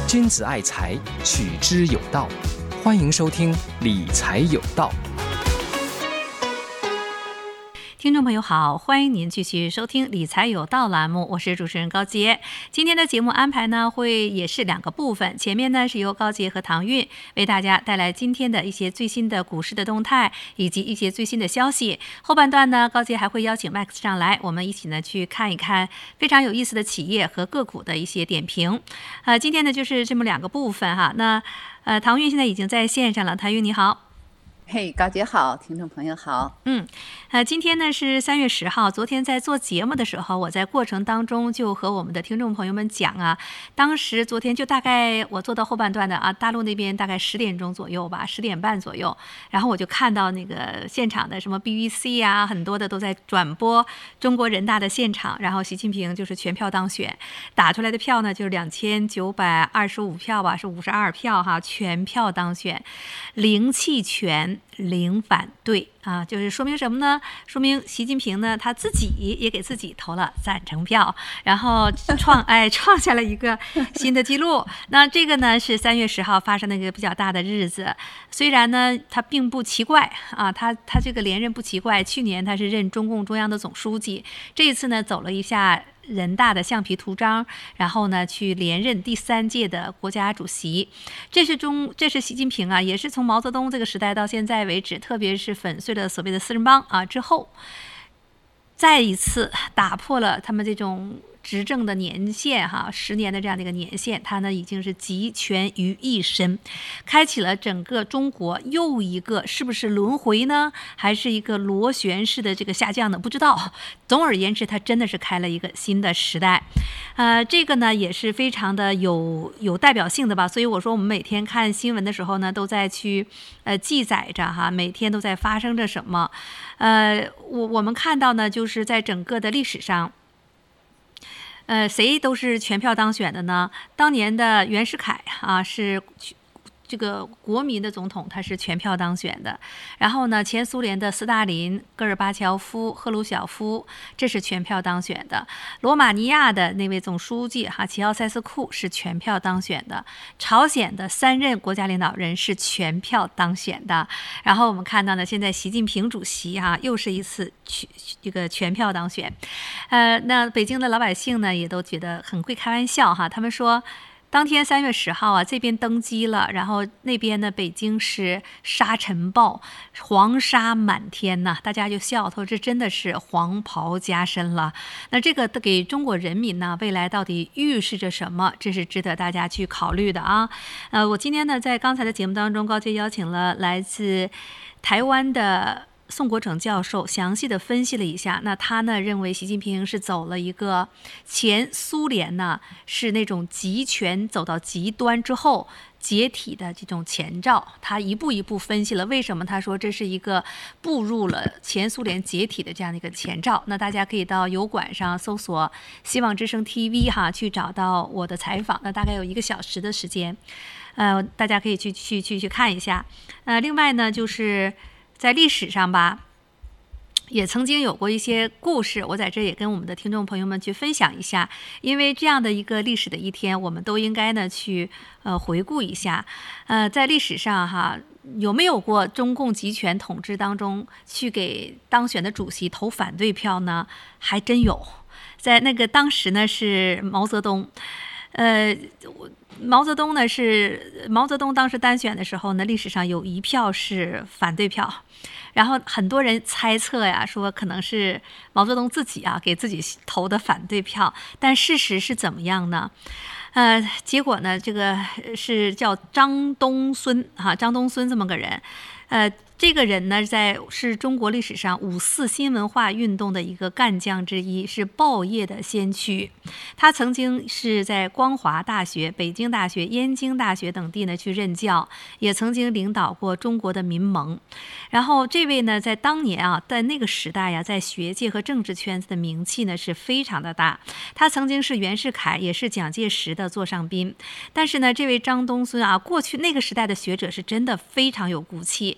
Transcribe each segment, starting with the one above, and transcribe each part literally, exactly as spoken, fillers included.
君子爱财，取之有道。欢迎收听理财有道。 听众朋友好，欢迎您继续收听理财有道栏目，我是主持人高杰。今天的节目安排呢，会也是两个部分，前面呢是由高杰和唐韵为大家带来今天的一些最新的股市的动态以及一些最新的消息。后半段呢，高杰还会邀请 Max 上来，我们一起呢去看一看非常有意思的企业和个股的一些点评。呃，今天呢就是这么两个部分哈。那呃，唐韵现在已经在线上了，唐韵你好。 嘿，高姐好，听众朋友好。 嗯，呃，今天呢是三月十号。昨天在做节目的时候，我在过程当中就和我们的听众朋友们讲啊，当时昨天就大概我做到后半段的啊，大陆那边大概十点钟左右吧，十点半左右，然后我就看到那个现场的什么 B B C 啊，很多的都在转播中国人大的现场，然后习近平就是全票当选，打出来的票呢就是两千九百二十五票吧，是五十二票哈，全票当选，零弃权。零反对啊，就是说明什么呢？说明习近平呢他自己也给自己投了赞成票，然后创哎创下了一个新的记录。那这个呢是三月十号发生的一个比较大的日子，虽然呢他并不奇怪啊，他他这个连任不奇怪，去年他是任中共中央的总书记，这一次呢走了一下人大的橡皮图章，然后呢去连任第三届的国家主席。这是中这是习近平啊，也是从毛泽东这个时代到现在为止，特别是粉碎了所谓的四人帮啊之后，再一次打破了他们这种执政的年限哈，十年的这样的一个年限，它呢已经是集权于一身，开启了整个中国又一个是不是轮回呢，还是一个螺旋式的这个下降呢？不知道。总而言之，它真的是开了一个新的时代，呃，这个呢也是非常的有有代表性的吧。所以我说，我们每天看新闻的时候呢，都在去呃记载着哈，每天都在发生着什么。呃，我我们看到呢，就是在整个的历史上。呃，谁都是全票当选的呢？当年的袁世凯啊，是这个国民的总统，他是全票当选的。然后呢，前苏联的斯大林、戈尔巴乔夫、赫鲁晓夫，这是全票当选的。罗马尼亚的那位总书记哈齐奥塞斯库是全票当选的。朝鲜的三任国家领导人是全票当选的。然后我们看到呢，现在习近平主席哈又是一次全这个全票当选。呃，那北京的老百姓呢也都觉得很会开玩笑哈，他们说。当天三月十号啊，这边登基了，然后那边呢，北京是沙尘暴，黄沙满天呐，大家就笑说这真的是黄袍加身了。那这个给中国人民呢，未来到底预示着什么？这是值得大家去考虑的啊。呃，我今天呢，在刚才的节目当中，高阶邀请了来自台湾的宋国成教授详细的分析了一下，那他呢认为习近平是走了一个前苏联呢是那种集权走到极端之后解体的这种前兆，他一步一步分析了为什么他说这是一个步入了前苏联解体的这样的一个前兆。那大家可以到油管上搜索希望之声 T V 哈，去找到我的采访，那大概有一个小时的时间，呃，大家可以去去去去看一下。呃，另外呢就是在历史上吧，也曾经有过一些故事，我在这也跟我们的听众朋友们去分享一下，因为这样的一个历史的一天，我们都应该呢去呃回顾一下。呃，在历史上哈，有没有过中共集权统治当中去给当选的主席投反对票呢？还真有，在那个当时呢是毛泽东。呃，毛泽东呢是毛泽东当时单选的时候呢，历史上有一票是反对票，然后很多人猜测呀，说可能是毛泽东自己啊给自己投的反对票，但事实是怎么样呢？呃，结果呢，这个是叫张东荪哈、啊，张东荪这么个人，呃。这个人呢，在是中国历史上五四新文化运动的一个干将之一，是报业的先驱。他曾经是在光华大学、北京大学、燕京大学等地呢去任教，也曾经领导过中国的民盟。然后这位呢，在当年啊，在那个时代呀、啊，在学界和政治圈子的名气呢是非常的大。他曾经是袁世凯，也是蒋介石的座上宾。但是呢，这位张东荪啊，过去那个时代的学者是真的非常有骨气，他呢。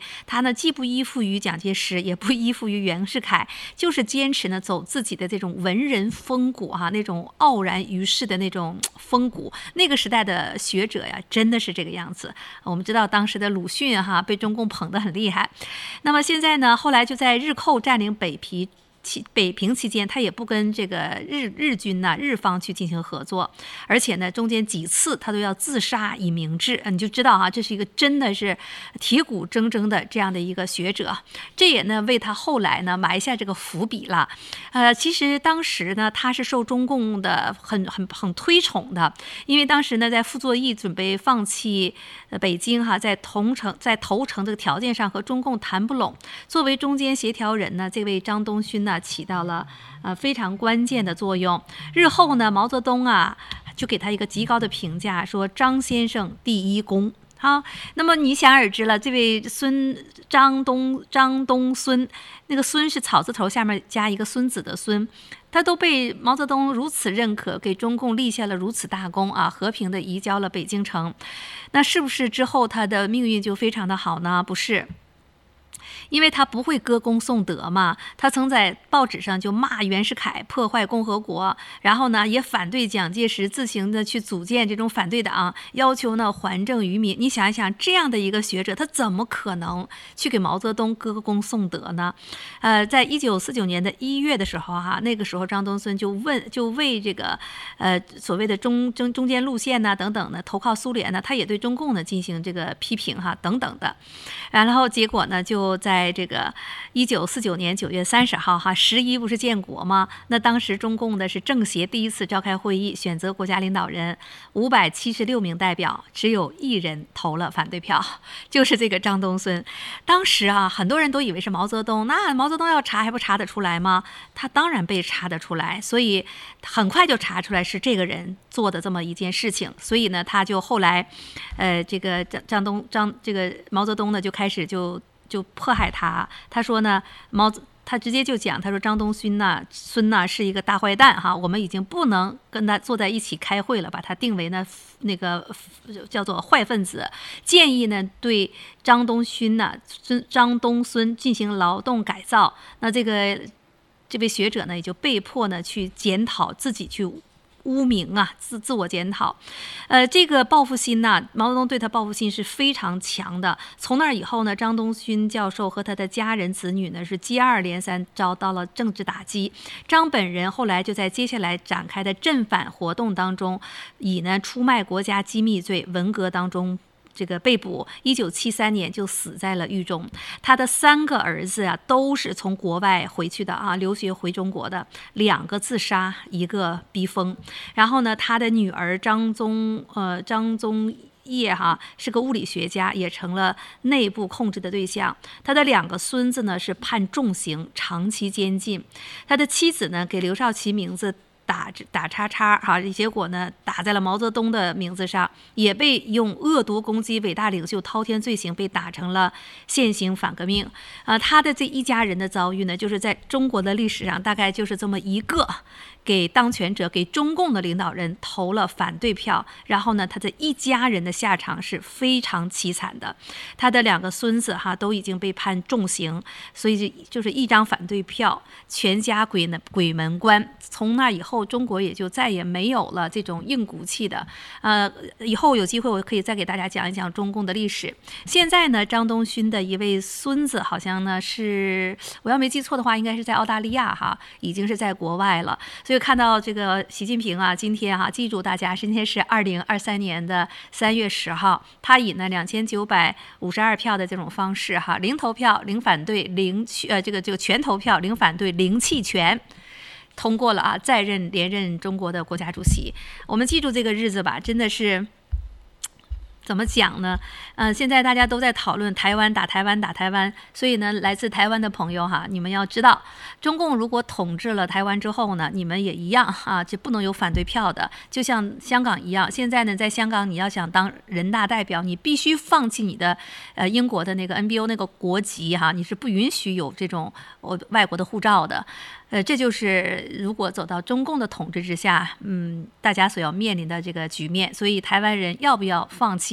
呢，既不依附于蒋介石，也不依附于袁世凯，就是坚持呢走自己的这种文人风骨哈、啊，那种傲然于世的那种风骨。那个时代的学者呀，真的是这个样子。我们知道当时的鲁迅哈、啊、被中共捧得很厉害。那么现在呢，后来就在日寇占领北平。期北平期间，他也不跟这个日日军呐、日方去进行合作，而且呢，中间几次他都要自杀以明志，你就知道哈、啊，这是一个真的是铁骨铮铮的这样的一个学者，这也呢为他后来呢埋下这个伏笔了。呃，其实当时呢，他是受中共的很很很推崇的，因为当时呢，在傅作义准备放弃北京哈、啊，在同城在投诚这个条件上和中共谈不拢，作为中间协调人呢，这位张东勋呢。起到了呃非常关键的作用。日后呢，毛泽东啊就给他一个极高的评价，说张先生第一功。好，那么你想而知了，这位孙张东张东孙，那个孙是草字头下面加一个孙子的孙，他都被毛泽东如此认可，给中共立下了如此大功啊，和平的移交了北京城。那是不是之后他的命运就非常的好呢？不是。因为他不会歌功颂德嘛，他曾在报纸上就骂袁世凯破坏共和国，然后呢也反对蒋介石自行的去组建这种反对党，要求呢还政于民。你想一想，这样的一个学者，他怎么可能去给毛泽东歌功颂德呢？呃，在一九四九年的一月的时候哈、啊，那个时候张东孙就问，就为这个呃所谓的中中中间路线呐、啊、等等的投靠苏联呢，他也对中共呢进行这个批评哈等等的，然后结果呢就在在这个一九四九年九月三十号哈，十一不是建国吗？那当时中共的是政协第一次召开会议，选择国家领导人，五百七十六名代表，只有一人投了反对票，就是这个张东孙。当时啊，很多人都以为是毛泽东，那毛泽东要查还不查得出来吗？他当然被查得出来，所以很快就查出来是这个人做的这么一件事情。所以呢，他就后来，呃，这个张张东张这个毛泽东呢就开始就。就迫害他，他说呢，毛他直接就讲，他说张东勋呐、孙呐是一个大坏蛋哈，我们已经不能跟他坐在一起开会了，把他定为呢那个叫做坏分子，建议呢对张东勋呐、孙张东孙进行劳动改造。那这个这位学者呢也就被迫呢去检讨自己去。污名啊，自自我检讨，呃，这个报复心呐、啊，毛泽东对他报复心是非常强的。从那以后呢，张东勋教授和他的家人子女呢是接二连三遭到了政治打击。张本人后来就在接下来展开的镇反活动当中，以呢出卖国家机密罪文革当中。这个被捕，一九七三年就死在了狱中。他的三个儿子啊，都是从国外回去的啊，留学回中国的，两个自杀，一个逼疯。然后呢，他的女儿张宗呃张宗业哈是个物理学家，也成了内部控制的对象。他的两个孙子呢是判重刑，长期监禁。他的妻子呢给刘少奇名字。打打叉叉哈，结果呢打在了毛泽东的名字上，也被用恶毒攻击伟大领袖滔天罪行被打成了现行反革命啊。他的这一家人的遭遇呢，就是在中国的历史上大概就是这么一个。给当权者给中共的领导人投了反对票，然后呢他的一家人的下场是非常凄惨的。他的两个孙子哈都已经被判重刑，所以就是一张反对票全家鬼呢鬼门关。从那以后中国也就再也没有了这种硬骨气的呃以后有机会我可以再给大家讲一讲中共的历史。现在呢张东勋的一位孙子好像呢是我要没记错的话应该是在澳大利亚哈，已经是在国外了。所以看到这个习近平啊，今天哈、啊，记住大家，今天是二零二三年的三月十号，他以呢两千九百五十二票的这种方式哈，零投票、零反对、零呃这个这个全投票、零反对、零弃权。通过了啊，再任连任中国的国家主席。我们记住这个日子吧，真的是。怎么讲呢？嗯、呃，现在大家都在讨论台湾打台湾打台湾，所以呢，来自台湾的朋友哈，你们要知道，中共如果统治了台湾之后呢，你们也一样啊，就不能有反对票的，就像香港一样。现在呢，在香港你要想当人大代表，你必须放弃你的呃英国的那个 N B O 那个国籍哈，你是不允许有这种呃外国的护照的。呃，这就是如果走到中共的统治之下，嗯，大家所要面临的这个局面。所以台湾人要不要放弃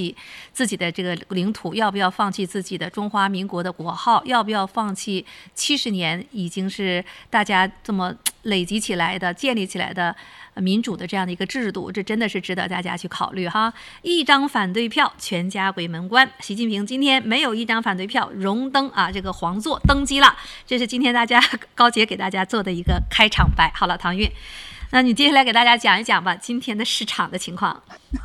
弃自己的这个领土，要不要放弃自己的中华民国的国号，要不要放弃七十年已经是大家这么累积起来的、建立起来的民主的这样的一个制度，这真的是值得大家去考虑哈。一张反对票，全家鬼门关。习近平今天没有一张反对票，荣登啊这个皇座登基了。这是今天大家高姐给大家做的一个开场白。好了，唐韵，那你接下来给大家讲一讲吧，今天的市场的情况。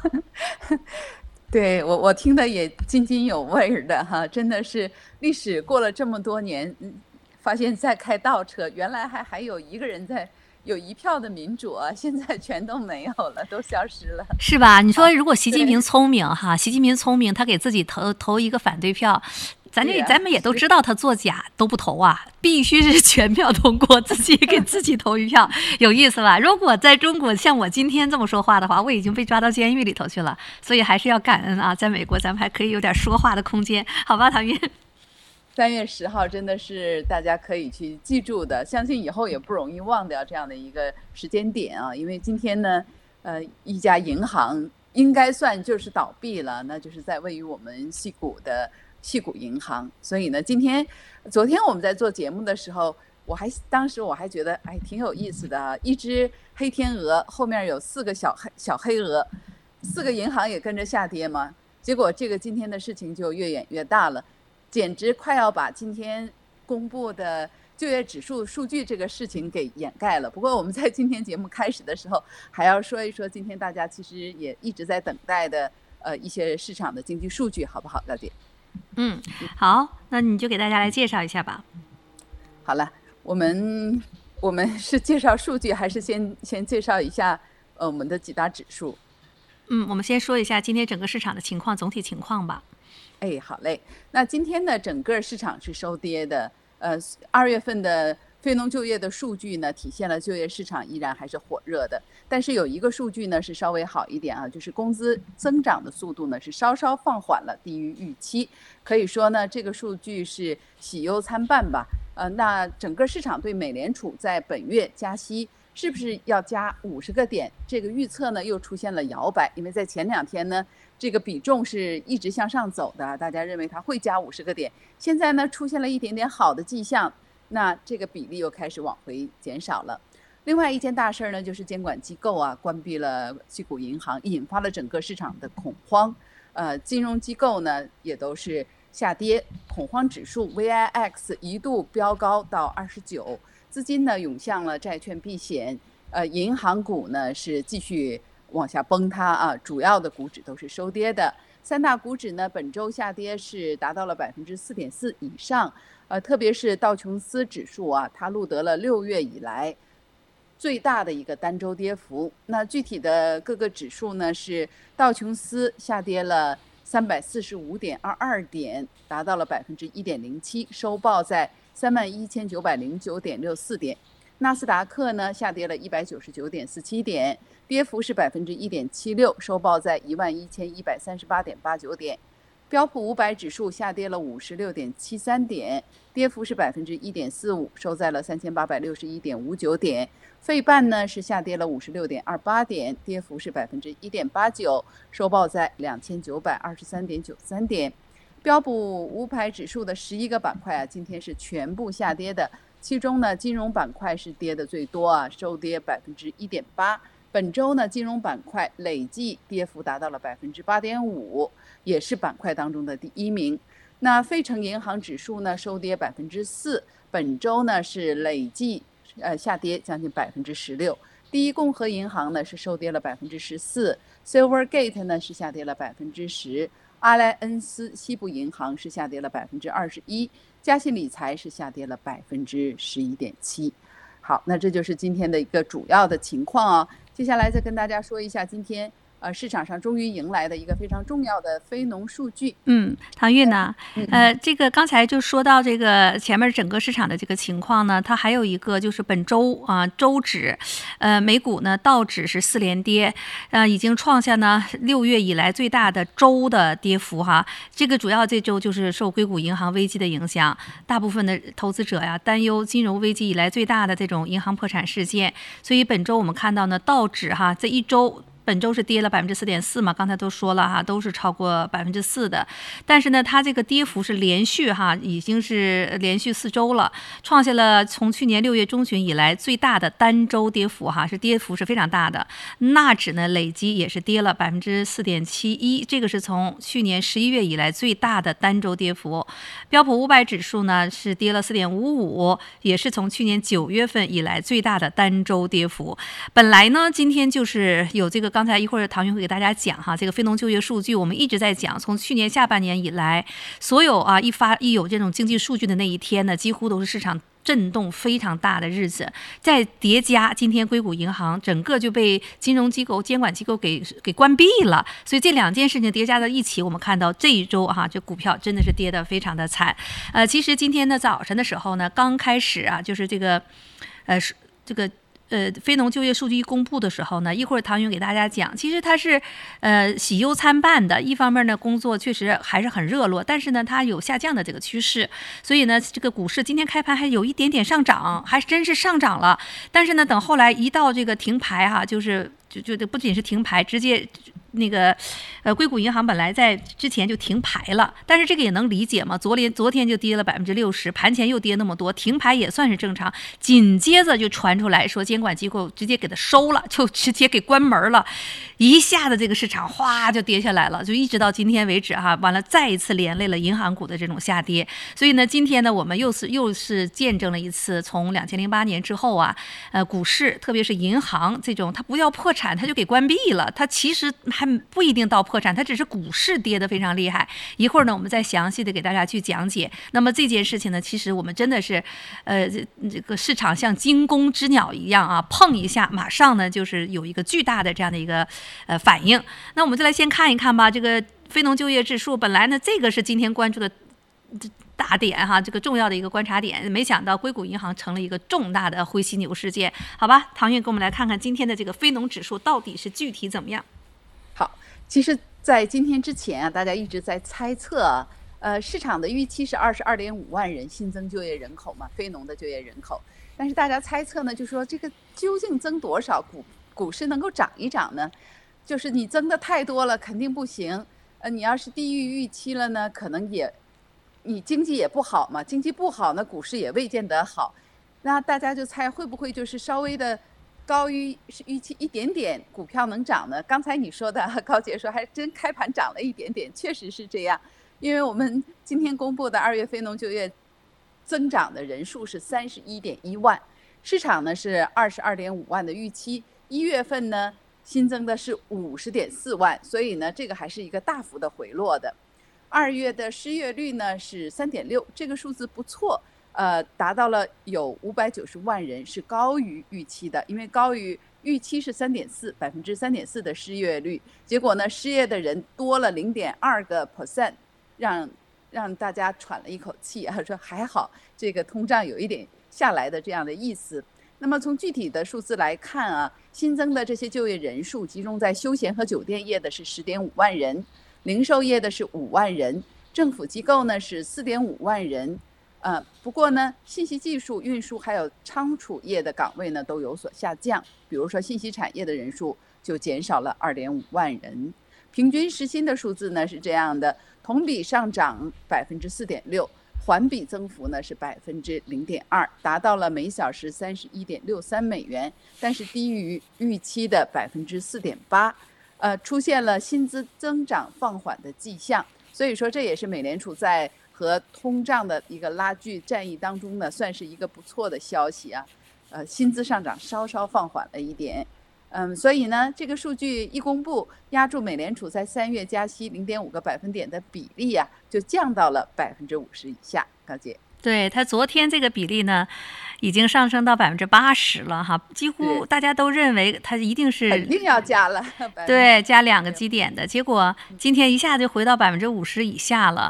对我，我听的也津津有味的哈，真的是历史过了这么多年，发现在开倒车，原来还还有一个人在。有一票的民主啊，现在全都没有了，都消失了， 是吧？你说如果习近平聪明哈，习近平聪明，他给自己投投一个反对票，咱这、啊、咱们也都知道他作假都不投啊，必须是全票通过，自己给自己投一票，有意思吧？如果在中国像我今天这么说话的话，我已经被抓到监狱里头去了，所以还是要感恩啊，在美国咱们还可以有点说话的空间，好吧，唐韵。 三月十号真的是大家可以去记住的，相信以后也不容易忘掉这样的一个时间点啊。因为今天呢，呃，一家银行应该算就是倒闭了，那就是在位于我们矽谷的矽谷银行。所以呢，今天、昨天我们在做节目的时候，我还当时我还觉得哎挺有意思的，一只黑天鹅后面有四个小黑小黑鹅，四个银行也跟着下跌嘛。结果这个今天的事情就越演越大了。简直快要把今天公布的就业指数数据这个事情给掩盖了。不过我们在今天节目开始的时候，还要说一说今天大家其实也一直在等待的呃一些市场的经济数据，好不好，大姐？ 嗯，好，那你就给大家来介绍一下吧。 好了，我们我们是介绍数据，还是先先介绍一下呃我们的几大指数？ 嗯，我们先说一下今天整个市场的情况，总体情况吧。 哎，好嘞。那今天呢，整个市场是收跌的。呃，二月份的非农就业的数据呢，体现了就业市场依然还是火热的。但是有一个数据呢是稍微好一点啊，就是工资增长的速度呢是稍稍放缓了，低于预期。可以说呢，这个数据是喜忧参半吧。呃，那整个市场对美联储在本月加息是不是要加五十个点，这个预测呢又出现了摇摆，因为在前两天呢。这个比重是一直向上走的，大家认为它会加五十个点，现在呢出现了一点点好的迹象，那这个比例又开始往回减少了。另外一件大事呢，就是监管机构啊关闭了矽谷银行，引发了整个市场的恐慌。呃，金融机构呢也都是下跌，恐慌指数 V I X 一度飙高到二十九，资金呢涌向了债券避险，呃，银行股呢是继续。往下崩塌啊，主要的股指都是收跌的。三大股指呢，本周下跌是达到了百分之四点四以上，呃，特别是道琼斯指数啊，它录得了六月以来最大的一个单周跌幅。那具体的各个指数呢，是道琼斯下跌了三百四十五点二二点，达到了百分之一点零七，收报在三万一千九百零九点六四点。纳斯达克呢下跌了一百九十九点四七点，跌幅是百分之一点七六，收报在一万一千一百三十八点八九点。标普五百指数下跌了五十六点七三点，跌幅是百分之一点四五，收在了三千八百六十一点五九点。费半呢是下跌了五十六点二八点，跌幅是百分之一点八九，收报在两千九百二十三点九三点。标普五百指数的十一个板块啊，今天是全部下跌的。其中呢，金融板块是跌的最多啊，收跌百分之一点八。本周呢，金融板块累计跌幅达到了百分之八点五，也是板块当中的第一名。那费城银行指数呢，收跌百分之四，本周呢是累计呃下跌将近百分之十六。第一共和银行呢是收跌了百分之十四 ，Silvergate 呢是下跌了百分之十，阿莱恩斯西部银行是下跌了百分之二十一。嘉信理财是下跌了百分之十一点七。好，那这就是今天的一个主要的情况啊。接下来再跟大家说一下今天呃市场上终于迎来的一个非常重要的非农数据。 嗯，唐韵呢，呃，这个刚才就说到这个前面整个市场的这个情况呢，它还有一个就是本周啊、呃、周指，呃，美股呢道指是四连跌，呃，已经创下呢六月以来最大的周的跌幅哈。这个主要这周就是受硅谷银行危机的影响，大部分的投资者呀担忧金融危机以来最大的这种银行破产事件，所以本周我们看到呢道指哈这一周本周是跌了百分之四点四嘛，刚才都说了哈，都是超过百分之四的。但是呢，它这个跌幅是连续哈，已经是连续四周了，创下了从去年六月中旬以来最大的单周跌幅哈，是跌幅是非常大的。纳指呢累计也是跌了百分之四点七一，这个是从去年十一月以来最大的单周跌幅。标普五百指数呢是跌了四点五五，也是从去年九月份以来最大的单周跌幅。本来呢，今天就是有这个。刚才一会儿唐云会给大家讲哈，这个非农就业数据我们一直在讲，从去年下半年以来，所有啊一发一有这种经济数据的那一天呢，几乎都是市场震动非常大的日子。再叠加今天硅谷银行整个就被金融机构监管机构给给关闭了，所以这两件事情叠加在一起，我们看到这一周哈、啊，这股票真的是跌得非常的惨。呃，其实今天的早晨的时候呢，刚开始啊，就是这个呃这个。呃，非农就业数据一公布的时候呢，一会儿唐云给大家讲，其实它是呃喜忧参半的。一方面呢，工作确实还是很热络，但是呢，它有下降的这个趋势。所以呢，这个股市今天开盘还有一点点上涨，还真是上涨了。但是呢，等后来一到这个停牌哈、啊，就是就就不仅是停牌，直接。那个，呃，硅谷银行本来在之前就停牌了，但是这个也能理解嘛。昨天昨天就跌了百分之六十，盘前又跌那么多，停牌也算是正常。紧接着就传出来说，监管机构直接给它收了，就直接给关门了，一下子这个市场哗就跌下来了，就一直到今天为止哈、啊。完了，再一次连累了银行股的这种下跌。所以呢，今天呢，我们又是又是见证了一次从两千零八年之后啊，呃，股市特别是银行这种，它不要破产，它就给关闭了，它其实还不一定到破产，它只是股市跌得非常厉害。一会儿呢，我们再详细的给大家去讲解。那么这件事情呢，其实我们真的是，呃，这个市场像惊弓之鸟一样啊，碰一下，马上呢就是有一个巨大的这样的一个呃反应。那我们就来先看一看吧，这个非农就业指数，本来呢这个是今天关注的大点哈，这个重要的一个观察点，没想到硅谷银行成了一个重大的灰犀牛事件。好吧，唐韵跟我们来看看今天的这个非农指数到底是具体怎么样。 好，其实在今天之前啊，大家一直在猜测啊，呃，市场的预期是二十二点五万人新增就业人口嘛，非农的就业人口。但是大家猜测呢，就说这个究竟增多少，股股市能够涨一涨呢？就是你增的太多了，肯定不行。呃，你要是低于预期了呢，可能也，你经济也不好嘛，经济不好呢，股市也未见得好。那大家就猜会不会就是稍微的高于预期一点点，股票能涨呢？刚才你说的，高杰说还真开盘涨了一点点，确实是这样。因为我们今天公布的二月非农就业增长的人数是三十一点一万，市场呢是二十二点五万的预期，一月份呢新增的是五十点四万，所以呢这个还是一个大幅的回落的。二月的失业率呢是三点六，这个数字不错。呃，达到了有五百九十万人，是高于预期的，因为高于预期是三点四百分之三点四的失业率，结果呢，失业的人多了零点二个 percent， 让让大家喘了一口气啊，说还好这个通胀有一点下来的这样的意思。那么从具体的数字来看啊，新增的这些就业人数集中在休闲和酒店业的是十点五万人，零售业的是五万人，政府机构呢是四点五万人。呃，不过呢，信息技术、运输还有仓储业的岗位呢都有所下降。比如说，信息产业的人数就减少了二点五万人。平均时薪的数字呢是这样的：同比上涨百分之四点六，环比增幅呢是百分之零点二，达到了每小时三十一点六三美元，但是低于预期的百分之四点八，呃，出现了薪资增长放缓的迹象。所以说，这也是美联储在和通胀的一个拉锯战役当中呢，算是一个不错的消息啊。呃，薪资上涨稍稍放缓了一点，嗯，所以呢，这个数据一公布，压住美联储在三月加息零点五个百分点的比例啊，就降到了百分之五十以下。高姐， 对，它昨天这个比例呢，已经上升到百分之八十了哈，几乎大家都认为它一定是肯定要加了， 对，加两个基点的，结果今天一下就回到百分之五十以下了。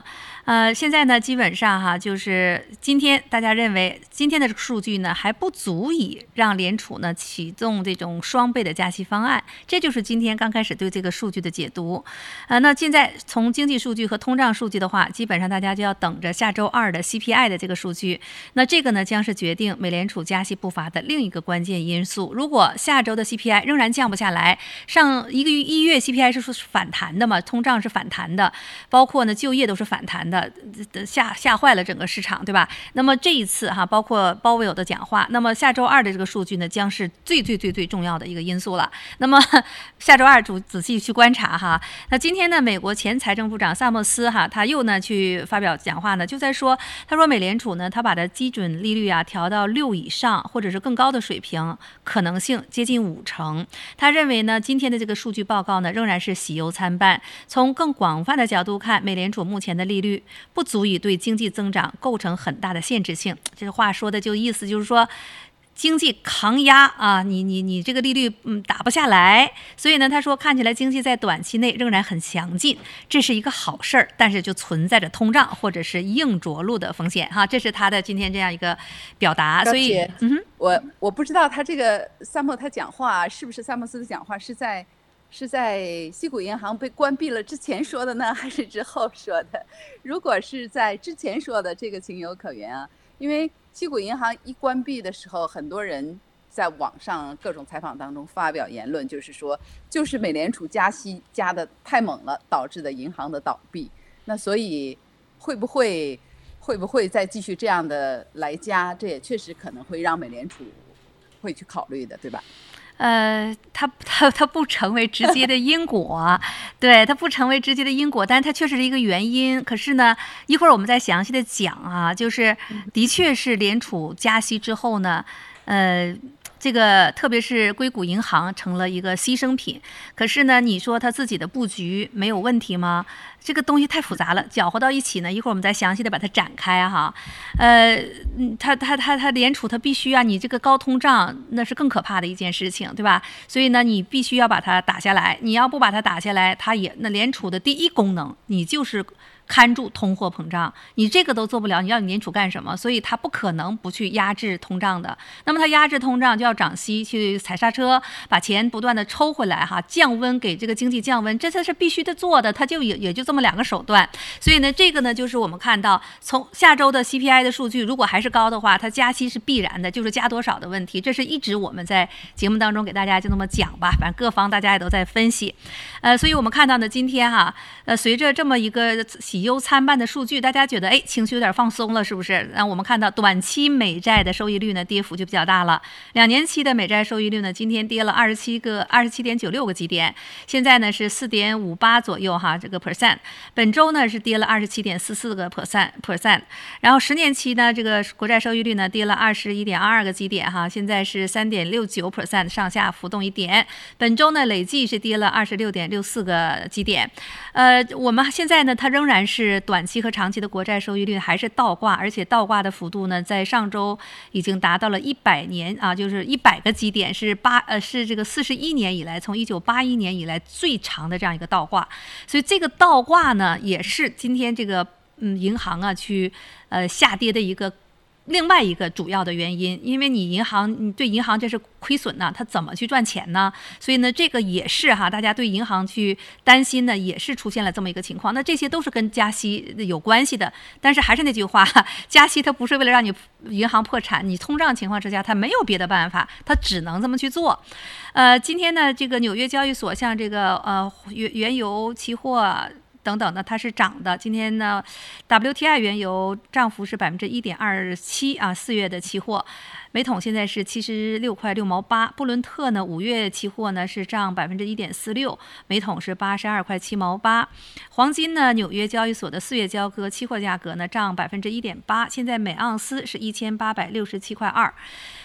呃，现在呢，基本上哈，就是今天大家认为今天的这个数据呢，还不足以让联储呢启动这种双倍的加息方案。这就是今天刚开始对这个数据的解读。呃，那现在从经济数据和通胀数据的话，基本上大家就要等着下周二的 C P I 的这个数据。那这个呢，将是决定美联储加息步伐的另一个关键因素。如果下周的 C P I 仍然降不下来，上一个月一月 C P I 是反弹的嘛，通胀是反弹的，包括呢就业都是反弹的。吓吓坏了整个市场，对吧？那么这一次哈，包括鲍威尔的讲话，那么下周二的这个数据呢，将是最最最最重要的一个因素了。那么下周二主仔细去观察哈。那今天呢，美国前财政部长萨默斯哈，他又呢去发表讲话呢，就在说，他说美联储呢，他把的基准利率啊调到六以上或者是更高的水平，可能性接近五成。他认为呢，今天的这个数据报告呢，仍然是喜忧参半。从更广泛的角度看，美联储目前的利率不足以对经济增长构成很大的限制性。这话说的就意思就是说，经济抗压啊，你你你这个利率嗯打不下来，所以呢，他说看起来经济在短期内仍然很强劲，这是一个好事儿，但是就存在着通胀或者是硬着陆的风险哈，这是他的今天这样一个表达。所以，嗯哼， 我我不知道他这个萨默他讲话是不是萨默斯的讲话是在。是在矽谷银行被关闭了之前说的呢，还是之后说的？如果是在之前说的，这个情有可原啊。因为矽谷银行一关闭的时候，很多人在网上各种采访当中发表言论，就是说，就是美联储加息加的太猛了，导致的银行的倒闭。那所以会不会会不会再继续这样的来加？这也确实可能会让美联储会去考虑的，对吧？ 呃，它它它不成为直接的因果，对，它不成为直接的因果，但它确实是一个原因。可是呢，一会儿我们再详细的讲啊，就是的确是联储加息之后呢，呃。这个特别是硅谷银行成了一个牺牲品，可是呢，你说它自己的布局没有问题吗？这个东西太复杂了，搅和到一起呢，一会儿我们再详细的把它展开哈。呃，它它它它联储它必须啊，你这个高通胀那是更可怕的一件事情，对吧？所以呢，你必须要把它打下来，你要不把它打下来，它也那联储的第一功能，你就是看住通货膨胀，你这个都做不了，你要你联储干什么？所以它不可能不去压制通胀的。那么它压制通胀就要涨息，去踩刹车，把钱不断的抽回来哈，降温，给这个经济降温，这才是必须的做的。它就也也就这么两个手段。所以呢，这个呢就是我们看到从下周的 C P I 的数据，如果还是高的话，它加息是必然的，就是加多少的问题。这是一直我们在节目当中给大家就那么讲吧，反正各方大家也都在分析。呃，所以我们看到呢，今天哈，呃，随着这么一个喜忧参半的数据，大家觉得哎，情绪有点放松了，是不是？那我们看到短期美债的收益率呢，跌幅就比较大了。两年期的美债收益率呢，今天跌了二十七个二十七点九六个基点，现在呢是四点五八左右哈，这个 percent。本周呢是跌了二十七点四四个 percent percent。然后十年期呢，这个国债收益率呢跌了二十一点二二个基点哈，现在是三点六九 percent， 上下浮动一点。本周呢累计是跌了二十六点六四个基点。呃，我们现在呢，它仍然是短期和长期的国债收益率还是倒挂，而且倒挂的幅度呢，在上周已经达到了一百年啊，就是一百个基点，是八呃是这个四十一年以来，从一九八一年以来最长的这样一个倒挂。所以这个倒挂呢，也是今天这个嗯银行啊去呃下跌的一个。另外一个主要的原因，因为你银行，你对银行这是亏损呢，它怎么去赚钱呢？所以呢，这个也是哈，大家对银行去担心呢，也是出现了这么一个情况。那这些都是跟加息有关系的，但是还是那句话，加息它不是为了让你银行破产，你通胀情况之下，它没有别的办法，它只能这么去做。呃，今天呢，这个纽约交易所像这个呃原原油期货。等等的，它是涨的。今天呢 ，W T I 原油涨幅是百分之一点二七啊，四月的期货，每桶现在是七十六块六毛八。布伦特呢，五月期货呢是涨百分之一点四六，每桶是八十二块七毛八。黄金呢，纽约交易所的四月交割期货价格呢涨百分之一点八，现在每盎司是一千八百六十七块二。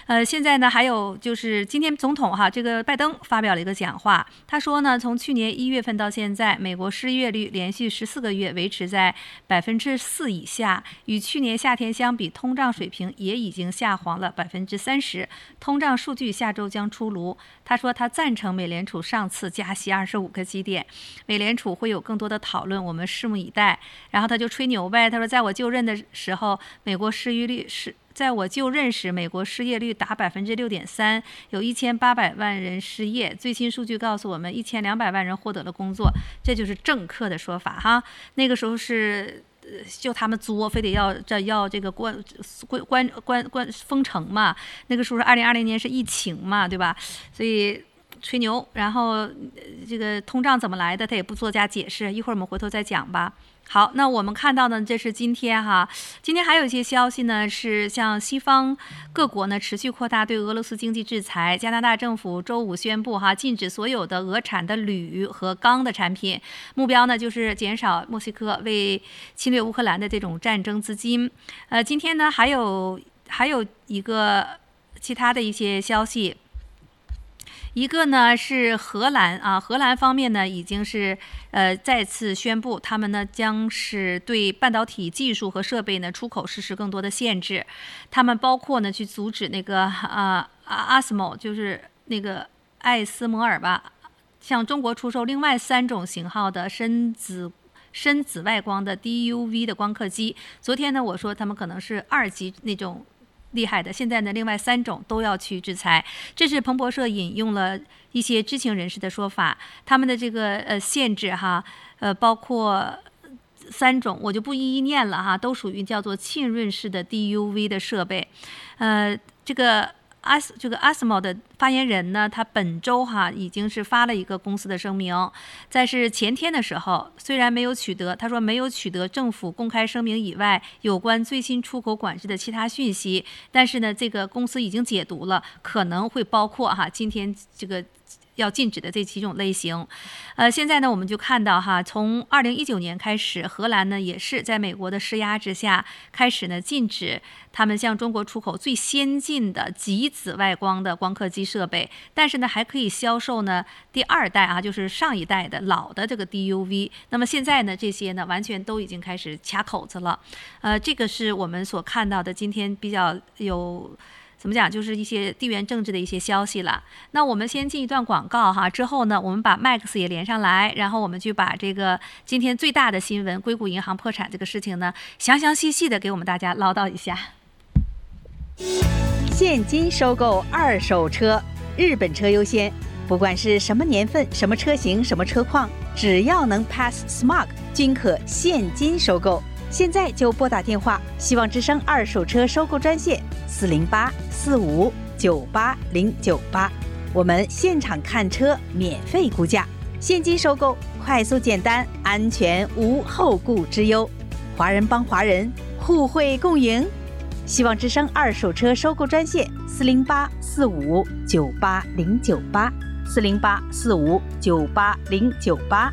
呃，现在呢，还有就是今天总统哈，这个拜登发表了一个讲话，他说呢，从去年一月份到现在，美国失业率连续十四个月维持在百分之四以下，与去年夏天相比，通胀水平也已经下滑了百分之三十。通胀数据下周将出炉。他说他赞成美联储上次加息二十五个基点，美联储会有更多的讨论，我们拭目以待。然后他就吹牛呗，他说在我就任的时候，美国失业率是。在我就任时，美国失业率达百分之六点三，有一千八百万人失业。最新数据告诉我们，一千两百万人获得了工作，这就是政客的说法哈。那个时候是。就他们作，非得要这要这个关关关关关封城嘛。那个时候是二零二零年是疫情嘛，对吧？所以吹牛，然后这个通胀怎么来的，他也不做加解释。一会儿我们回头再讲吧。好，那我们看到呢，这是今天哈，今天还有一些消息呢，是像西方各国呢持续扩大对俄罗斯经济制裁。加拿大政府周五宣布哈，禁止所有的俄产的铝和钢的产品，目标呢就是减少墨西哥为侵略乌克兰的这种战争资金。呃，今天呢还有还有一个其他的一些消息。一个呢是荷兰啊，荷兰方面呢已经是呃再次宣布，他们呢将是对半导体技术和设备呢出口实施更多的限制。他们包括呢去阻止那个啊阿斯莫，就是那个艾斯摩尔吧，向中国出售另外三种型号的深紫深紫外光的 D U V 的光刻机。昨天呢我说他们可能是二级那种。厉害的，现在呢，另外三种都要去制裁。这是彭博社引用了一些知情人士的说法，他们的这个呃限制哈，呃包括三种，我就不一一念了哈，都属于叫做浸润式的 D U V 的设备。呃，这个阿斯这个阿斯莫的发言人呢，他本周哈已经是发了一个公司的声明，在是前天的时候，虽然没有取得，他说没有取得政府公开声明以外有关最新出口管制的其他讯息，但是呢，这个公司已经解读了，可能会包括哈今天这个。要禁止的这几种类型，呃，现在呢，我们就看到哈，从二零一九年开始，荷兰呢也是在美国的施压之下，开始呢禁止他们向中国出口最先进的极紫外光的光刻机设备，但是呢还可以销售呢第二代啊，就是上一代的老的这个 D U V。那么现在呢，这些呢完全都已经开始卡口子了，呃，这个是我们所看到的今天比较有。怎么讲，就是一些地缘政治的一些消息了。那我们先进一段广告哈，之后呢，我们把 Max 也连上来，然后我们就把这个今天最大的新闻——硅谷银行破产这个事情呢，详详细细的给我们大家唠叨一下。 现金收购二手车，日本车优先，不管是什么年份、什么车型、什么车况，只要能 pass smog， 均可现金收购。现在就拨打电话，希望之声二手车收购专线四零八四五九八零九八，我们现场看车，免费估价，现金收购，快速简单，安全无后顾之忧。华人帮华人，互惠共赢。希望之声二手车收购专线四零八四五九八零九八，四零八四五九八零九八。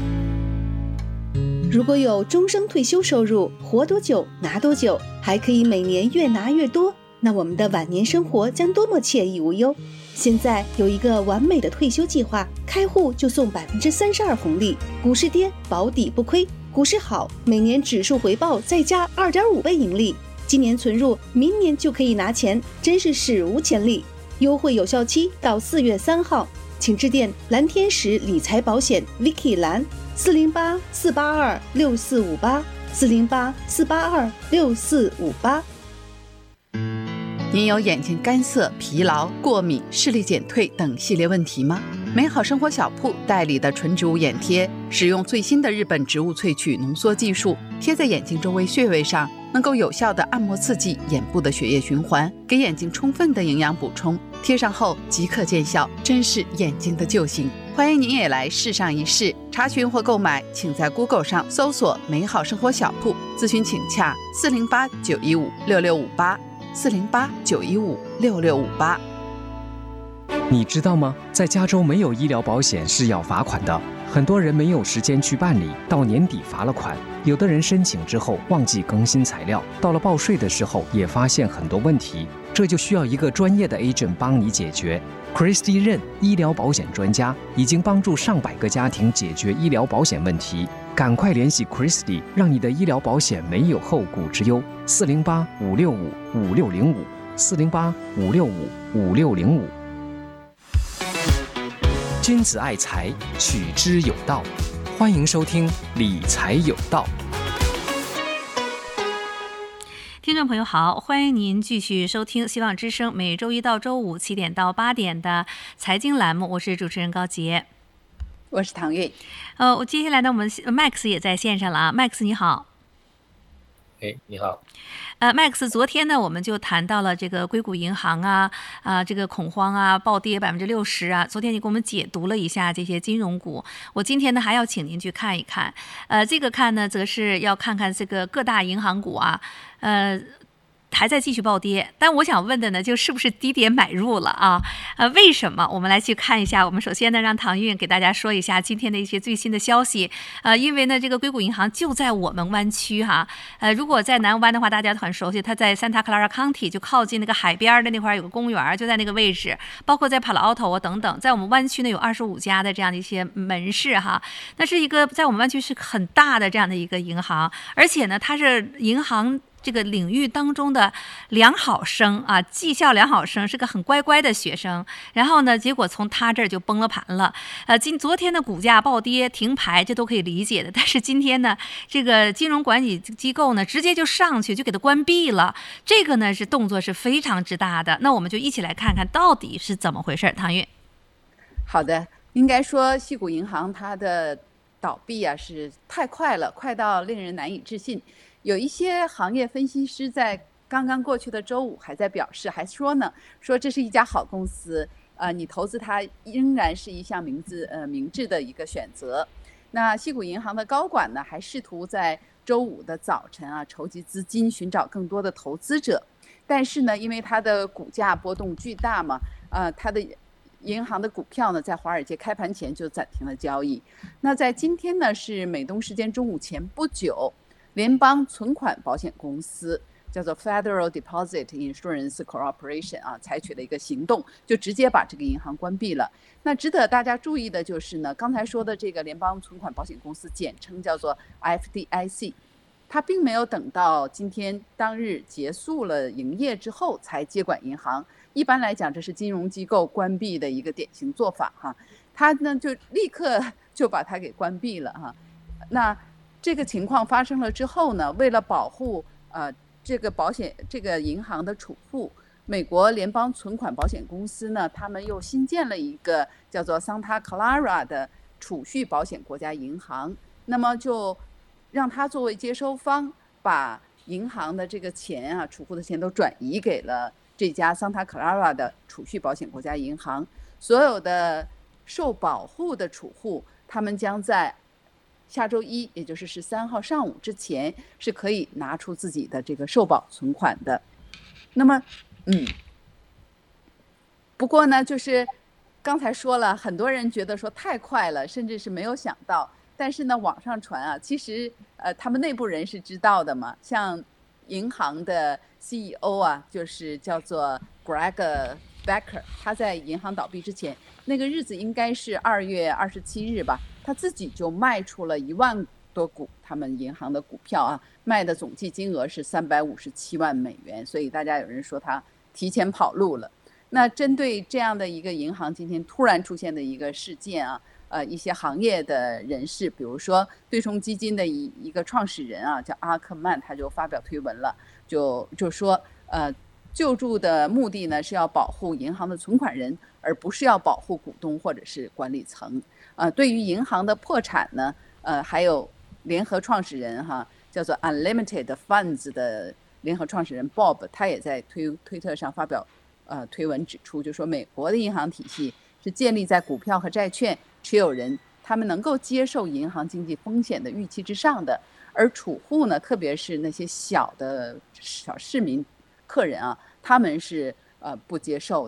如果有终生退休收入，活多久拿多久，还可以每年越拿越多，那我们的晚年生活将多么惬意无忧。现在有一个完美的退休计划，开户就送百分之三十二红利，股市跌保底不亏，股市好每年指数回报再加二点五倍盈利，今年存入，明年就可以拿钱，真是史无前例。优惠有效期到四月三号，请致电蓝天使理财保险 Vicky 蓝四零八四八二六四五八四零八四八二六四五八。 您有眼睛干涩、疲劳、过敏、视力减退等系列问题吗？美好生活小铺代理的纯植物眼贴，使用最新的日本植物萃取浓缩技术，贴在眼睛周围穴位上，能够有效的按摩刺激眼部的血液循环，给眼睛充分的营养补充。贴上后即刻见效，真是眼睛的救星。欢迎您也来试上一试。查询或购买，请在 Google 上搜索美好生活小铺，咨询请洽四零八九一五六六五八四零八九一五六六五八。 你知道吗？在加州没有医疗保险是要罚款的，很多人没有时间去办理，到年底罚了款。有的人申请之后忘记更新材料，到了报税的时候也发现很多问题。 这就需要一个专业的 agent 帮你解决。Christy 任医疗保险专家，已经帮助上百个家庭解决医疗保险问题。赶快联系 Christy， 让你的医疗保险没有后顾之忧。四零八五六五五六零五，四零八五六五五六零五。君子爱财，取之有道。欢迎收听理财有道。 听众朋友好，欢迎您继续收听希望之声每周一到周五七点到八点的财经栏目，我是主持人高杰， 我是唐韵。 呃，我接下来呢，我们 Max 也在线上了啊 ，Max 你好。 哎，你好。 呃 ，Max， 昨天呢，我们就谈到了这个硅谷银行啊，啊，这个恐慌啊，暴跌百分之六十啊。昨天你给我们解读了一下这些金融股，我今天呢还要请您去看一看。呃，这个看呢，则是要看看这个各大银行股啊，呃。还在继续暴跌，但我想问的呢，就是不是低点买入了啊？呃，为什么？我们来去看一下。我们首先呢，让唐韵给大家说一下今天的一些最新的消息。呃，因为呢，这个硅谷银行就在我们湾区哈。呃，如果在南湾的话，大家都很熟悉，它在 Santa Clara County 就靠近那个海边的那块有个公园，就在那个位置。包括在 Palo Alto 啊等等，在我们湾区呢有二十五家的这样的一些门市哈。那是一个在我们湾区是很大的这样的一个银行，而且呢，它是银行这个领域当中的良好生啊，绩效良好生，是个很乖乖的学生。然后呢，结果从他这儿就崩了盘了。呃，今昨天的股价暴跌停牌，这都可以理解的。但是今天呢，这个金融管理机构呢，直接就上去就给它关闭了。这个呢是动作是非常之大的。那我们就一起来看看到底是怎么回事。唐韵。 好的，应该说矽谷银行它的倒闭啊是太快了，快到令人难以置信。有一些行业分析师在刚刚过去的周五还在表示，还说呢，说这是一家好公司，呃，你投资它仍然是一项明智呃明智的一个选择。那矽谷银行的高管呢，还试图在周五的早晨啊筹集资金，寻找更多的投资者。但是呢，因为它的股价波动巨大嘛，呃，它的银行的股票呢，在华尔街开盘前就暂停了交易。那在今天呢，是美东时间中午前不久，联邦存款保险公司叫做 Federal Deposit Insurance Corporation 啊，采取了一个行动，就直接把这个银行关闭了。那值得大家注意的就是呢，刚才说的这个联邦存款保险公司，简称叫做 F D I C， 它并没有等到今天当日结束了营业之后才接管银行。一般来讲，这是金融机构关闭的一个典型做法哈。它呢就立刻就把它给关闭了哈。那这个情况发生了之后呢，为了保护呃这个保险这个银行的储户，美国联邦存款保险公司呢，他们又新建了一个叫做 Santa Clara 的储蓄保险国家银行，那么就让它作为接收方，把银行的这个钱啊，储户的钱都转移给了这家 Santa Clara 的储蓄保险国家银行。所有的受保护的储户，他们将在下周一，也就是十三号上午之前，是可以拿出自己的这个受保存款的。那么，嗯，不过呢，就是刚才说了，很多人觉得说太快了，甚至是没有想到。但是呢，网上传啊，其实呃，他们内部人是知道的嘛。像银行的 C E O 啊，就是叫做 Greg Becker， 他在银行倒闭之前，那个日子应该是二月二十七日吧。他自己就卖出了一万多股他们银行的股票啊，卖的总计金额是三百五十七万美元，所以大家有人说他提前跑路了。那针对这样的一个银行今天突然出现的一个事件啊，呃，一些行业的人士，比如说对冲基金的一一个创始人啊，叫阿克曼，他就发表推文了，就就说呃，救助的目的呢是要保护银行的存款人，而不是要保护股东或者是管理层。呃，对于银行的破产呢，呃，还有联合创始人哈，叫做 Unlimited Funds 的联合创始人 Bob， 他也在推推特上发表呃推文指出，就说美国的银行体系是建立在股票和债券持有人他们能够接受银行经济风险的预期之上的，而储户呢，特别是那些小的小市民客人啊，他们是呃不接受的。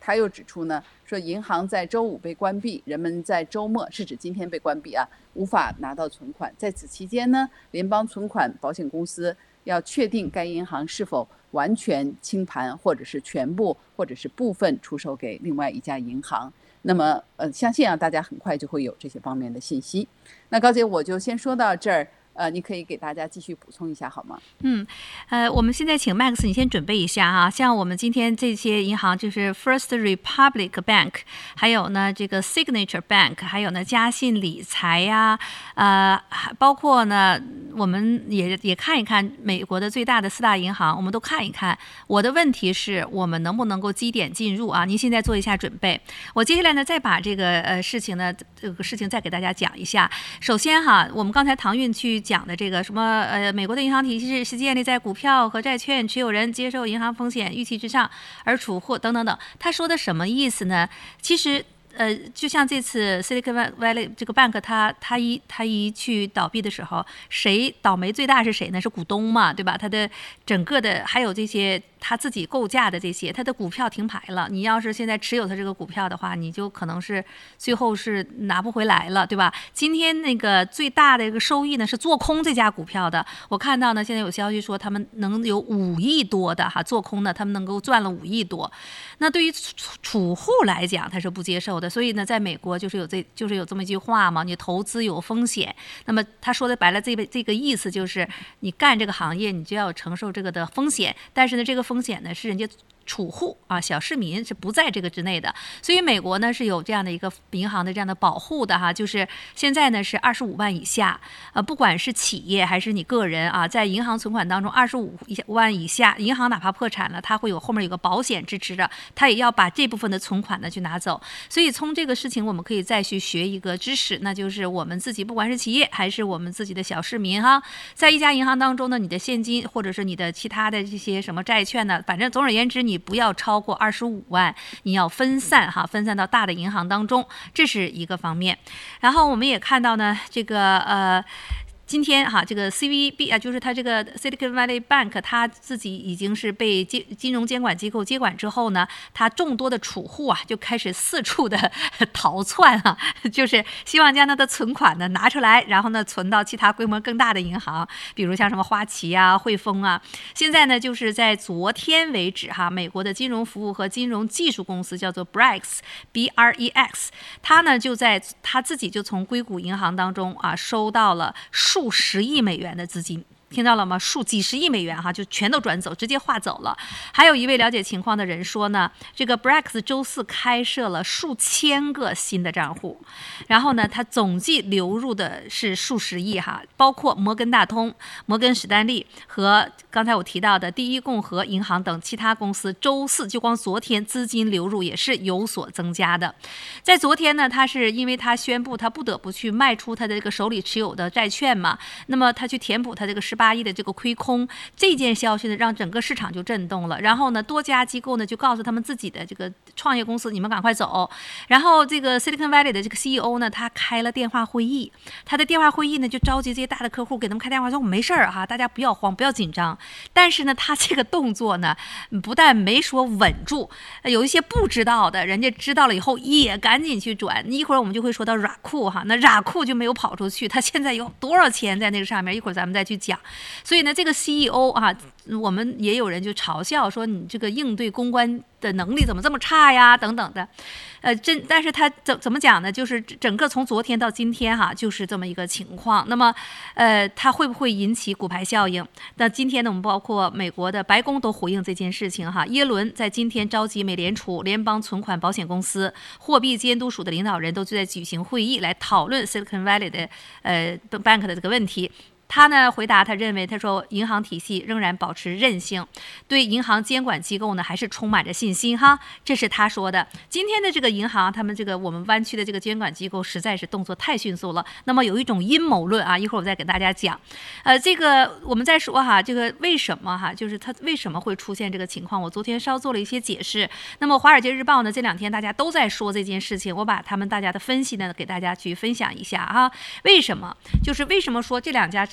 他又指出呢，说银行在周五被关闭，人们在周末，是指今天被关闭啊，无法拿到存款。在此期间呢，联邦存款保险公司要确定该银行是否完全清盘，或者是全部，或者是部分出售给另外一家银行。那么，呃，相信啊，大家很快就会有这些方面的信息。那高姐，我就先说到这儿。呃，你可以给大家继续补充一下好吗？ 嗯，呃，我们现在请 Max 你先准备一下哈，像我们今天这些银行就是 First Republic Bank， 还有呢这个 Signature Bank， 还有呢嘉信理财呀、啊，呃，包括呢我们也也看一看美国的最大的四大银行，我们都看一看。我的问题是我们能不能够基点进入啊？您现在做一下准备，我接下来呢再把这个呃事情呢这个事情再给大家讲一下。首先哈，我们刚才唐韵去讲的这个什么呃，美国的银行体系是建立在股票和债券持有人接受银行风险预期之上而储户等等等，他说的什么意思呢？其实呃，就像这次 Silicon Valley 这个 bank， 它它一它一去倒闭的时候，谁倒霉最大是谁呢？是股东嘛，对吧？它的整个的还有这些他自己构架的这些，他的股票停牌了。你要是现在持有他这个股票的话，你就可能是最后是拿不回来了，对吧？今天那个最大的一个收益呢是做空这家股票的，我看到呢现在有消息说他们能有五亿多的哈做空呢，他们能够赚了五亿多。那对于储户来讲，他是不接受的。所以呢，在美国就是有这就是有这么一句话嘛，你投资有风险。那么他说的白了，这个这个意思就是你干这个行业，你就要承受这个的风险。但是呢，这个风险呢是人家储户啊，小市民是不在这个之内的。所以美国呢是有这样的一个银行的这样的保护的哈，就是现在呢是二十五万以下，呃，不管是企业还是你个人啊，在银行存款当中二十五万以下，银行哪怕破产了，它会有后面有个保险支持的，它也要把这部分的存款呢去拿走。所以从这个事情我们可以再去学一个知识，那就是我们自己不管是企业还是我们自己的小市民哈，在一家银行当中呢，你的现金或者是你的其他的这些什么债券呢，反正总而言之你不要超过二十五万，你要分散哈，分散到大的银行当中，这是一个方面。然后我们也看到呢，这个呃。今天哈，这个 C V B 啊，就是它这个 Silicon Valley Bank， 它自己已经是被金金融监管机构接管之后呢，它众多的储户啊就开始四处的逃窜啊，就是希望将它的存款呢拿出来，然后呢存到其他规模更大的银行，比如像什么花旗啊、汇丰啊。现在呢，就是在昨天为止哈，美国的金融服务和金融技术公司叫做 Brex B R E X， 它呢就在它自己就从硅谷银行当中啊收到了数十亿美元的资金，听到了吗？数几十亿美元哈，就全都转走，直接划走了。还有一位了解情况的人说呢，这个 Brex 周四开设了数千个新的账户，然后呢，它总计流入的是数十亿哈，包括摩根大通、摩根史丹利和刚才我提到的第一共和银行等其他公司，周四就光昨天资金流入也是有所增加的。在昨天呢，他是因为他宣布他不得不去卖出他的这个手里持有的债券嘛，那么他去填补他这个十八亿的这个亏空，这件消息呢让整个市场就震动了。然后呢，多家机构呢就告诉他们自己的这个创业公司，你们赶快走。然后这个 Silicon Valley 的这个 C E O 呢，他开了电话会议，他的电话会议呢就召集这些大的客户，给他们开电话说我没事儿哈，大家不要慌，不要紧张。但是呢，他这个动作呢，不但没说稳住，有一些不知道的人家知道了以后也赶紧去转。一会儿我们就会说到 Rakuten 哈，那 Rakuten 就没有跑出去，他现在有多少钱在那个上面？一会儿咱们再去讲。所以呢，这个 C E O 啊，我们也有人就嘲笑说你这个应对公关的能力怎么这么差呀，等等的。呃，真，但是他怎怎么讲呢？就是整个从昨天到今天哈，就是这么一个情况。那么，呃，它会不会引起骨牌效应？那今天呢，我们包括美国的白宫都回应这件事情哈。耶伦在今天召集美联储、联邦存款保险公司、货币监督署的领导人都在举行会议来讨论 Silicon Valley 的呃 bank 的这个问题。他呢回答，他认为他说银行体系仍然保持韧性，对银行监管机构呢还是充满着信心哈，这是他说的。今天的这个银行，他们这个我们湾区的这个监管机构实在是动作太迅速了。那么有一种阴谋论啊，一会儿我再给大家讲。呃，这个我们再说哈，这个为什么哈，就是它为什么会出现这个情况？我昨天稍做了一些解释。那么《华尔街日报》呢，这两天大家都在说这件事情，我把他们大家的分析呢给大家去分享一下哈。为什么？就是为什么说这两家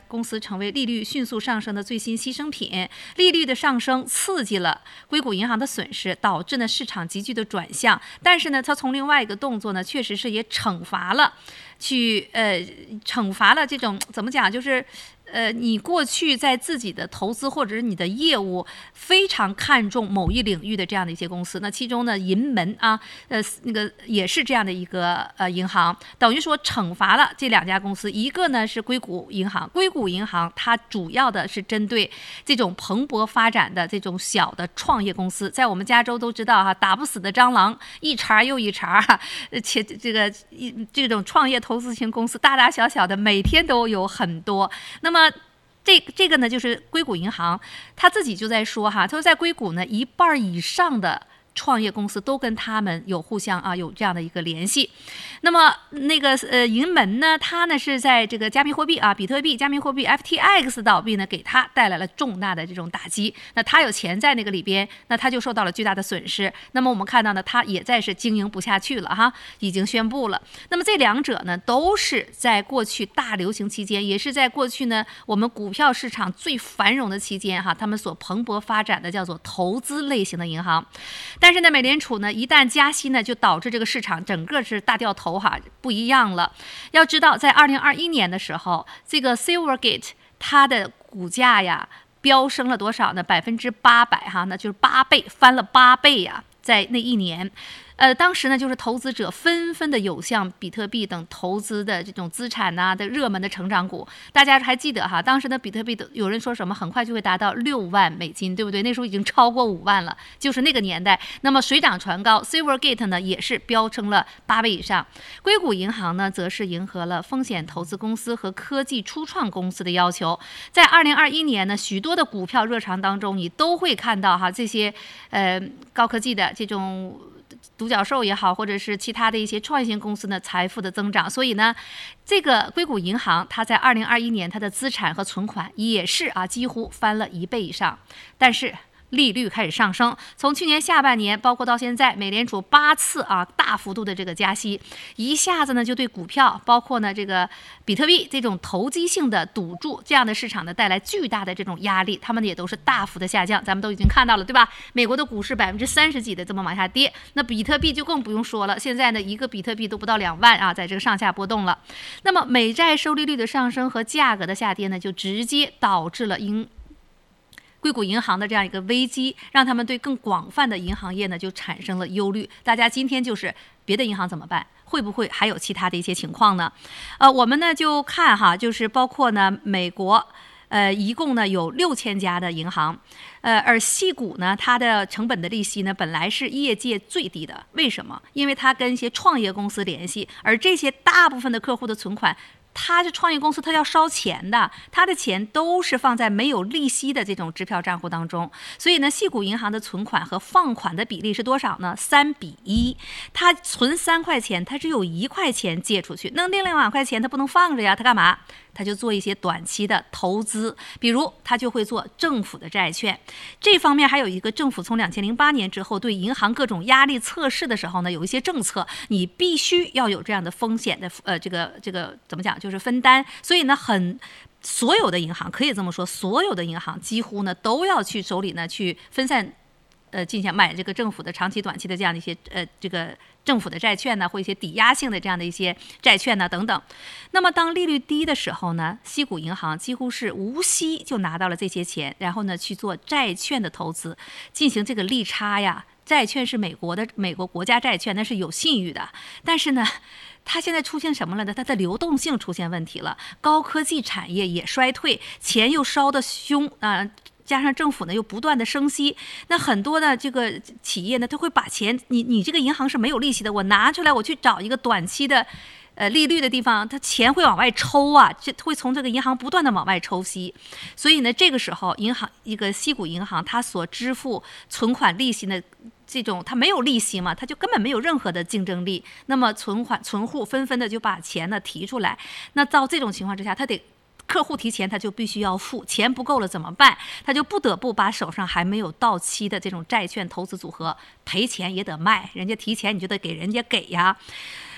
公司成为利率迅速上升的最新牺牲品。利率的上升刺激了硅谷银行的损失，导致呢市场急剧的转向。但是呢，它从另外一个动作呢，确实是也惩罚了，去呃惩罚了这种怎么讲，就是呃，你过去在自己的投资或者是你的业务非常看重某一领域的这样的一些公司，那其中呢，银门啊，呃，那个也是这样的一个呃银行，等于说惩罚了这两家公司。一个呢是硅谷银行，硅谷银行它主要的是针对这种蓬勃发展的这种小的创业公司，在我们加州都知道哈，打不死的蟑螂一茬又一茬，且这个这种创业投资型公司大大小小的每天都有很多。那么这这个呢，就是硅谷银行他自己就在说哈，他说在硅谷呢，一半以上的创业公司都跟他们有互相啊有这样的一个联系。那么那个呃银门呢，它呢是在这个加密货币啊，比特币、加密货币 F T X 倒闭呢，给它带来了重大的这种打击。那它有钱在那个里边，那它就受到了巨大的损失。那么我们看到呢，它也在是经营不下去了哈，已经宣布了。那么这两者呢，都是在过去大流行期间，也是在过去呢我们股票市场最繁荣的期间哈，他们所蓬勃发展的叫做投资类型的银行。但是呢，美联储呢一旦加息呢，就导致这个市场整个是大掉头哈，不一样了。要知道，在二零二一年的时候，这个 Silvergate 它的股价呀飙升了多少呢？百分之八百哈，那就是八倍，翻了八倍呀，在那一年。呃，当时呢，就是投资者纷纷的涌向比特币等投资的这种资产呐、啊、的热门的成长股。大家还记得哈，当时的比特币有人说什么很快就会达到六万美金，对不对？那时候已经超过五万了，就是那个年代。那么水涨船高 ，Silvergate 呢也是飙升了八倍以上。硅谷银行呢，则是迎合了风险投资公司和科技初创公司的要求。在二零二一年呢，许多的股票热潮当中，你都会看到哈这些呃高科技的这种独角兽也好，或者是其他的一些创业型公司呢，财富的增长。所以呢，这个硅谷银行它在二零二一年它的资产和存款也是啊几乎翻了一倍以上。但是利率开始上升，从去年下半年包括到现在，美联储八次啊大幅度的这个加息，一下子呢就对股票包括呢这个比特币这种投机性的赌注这样的市场呢带来巨大的这种压力，他们也都是大幅的下降，咱们都已经看到了对吧？美国的股市百分之三十几的这么往下跌，那比特币就更不用说了，现在呢一个比特币都不到两万啊，在这个上下波动了。那么美债收益率的上升和价格的下跌呢，就直接导致了因硅谷银行的这样一个危机，让他们对更广泛的银行业呢就产生了忧虑。大家今天就是别的银行怎么办？会不会还有其他的一些情况呢？呃，我们呢就看哈，就是包括呢美国，呃，一共呢有六千家的银行，呃，而矽谷呢，它的成本的利息呢本来是业界最低的，为什么？因为它跟一些创业公司联系，而这些大部分的客户的存款。他是创业公司，他要烧钱的，他的钱都是放在没有利息的这种支票账户当中。所以呢，矽谷银行的存款和放款的比例是多少呢？三比一。他存三块钱，他只有一块钱借出去，那另外两块钱他不能放着呀，他干嘛？他就做一些短期的投资，比如他就会做政府的债券。这方面还有一个政府从两千零八年之后对银行各种压力测试的时候呢，有一些政策，你必须要有这样的风险的呃这个这个怎么讲，就是分担。所以呢，很所有的银行可以这么说，所有的银行几乎呢都要去手里呢去分散。呃，进行买这个政府的长期、短期的这样的一些呃，这个政府的债券呢，或一些抵押性的这样的一些债券呢等等。那么当利率低的时候呢，矽谷银行几乎是无息就拿到了这些钱，然后呢去做债券的投资，进行这个利差呀。债券是美国的美国国家债券，那是有信誉的，但是呢。它现在出现什么了呢？它的流动性出现问题了，高科技产业也衰退，钱又烧得凶啊、呃！加上政府呢又不断的升息，那很多的这个企业呢，它会把钱，你你这个银行是没有利息的，我拿出来我去找一个短期的。呃，利率的地方，它钱会往外抽啊，这会从这个银行不断的往外抽息，所以呢，这个时候银行一个矽谷银行它所支付存款利息呢，这种它没有利息嘛，它就根本没有任何的竞争力。那么存款存户纷纷的就把钱呢提出来，那到这种情况之下，他得。客户提钱，他就必须要付，钱不够了怎么办？他就不得不把手上还没有到期的这种债券投资组合赔钱也得卖，人家提钱你就得给人家给呀。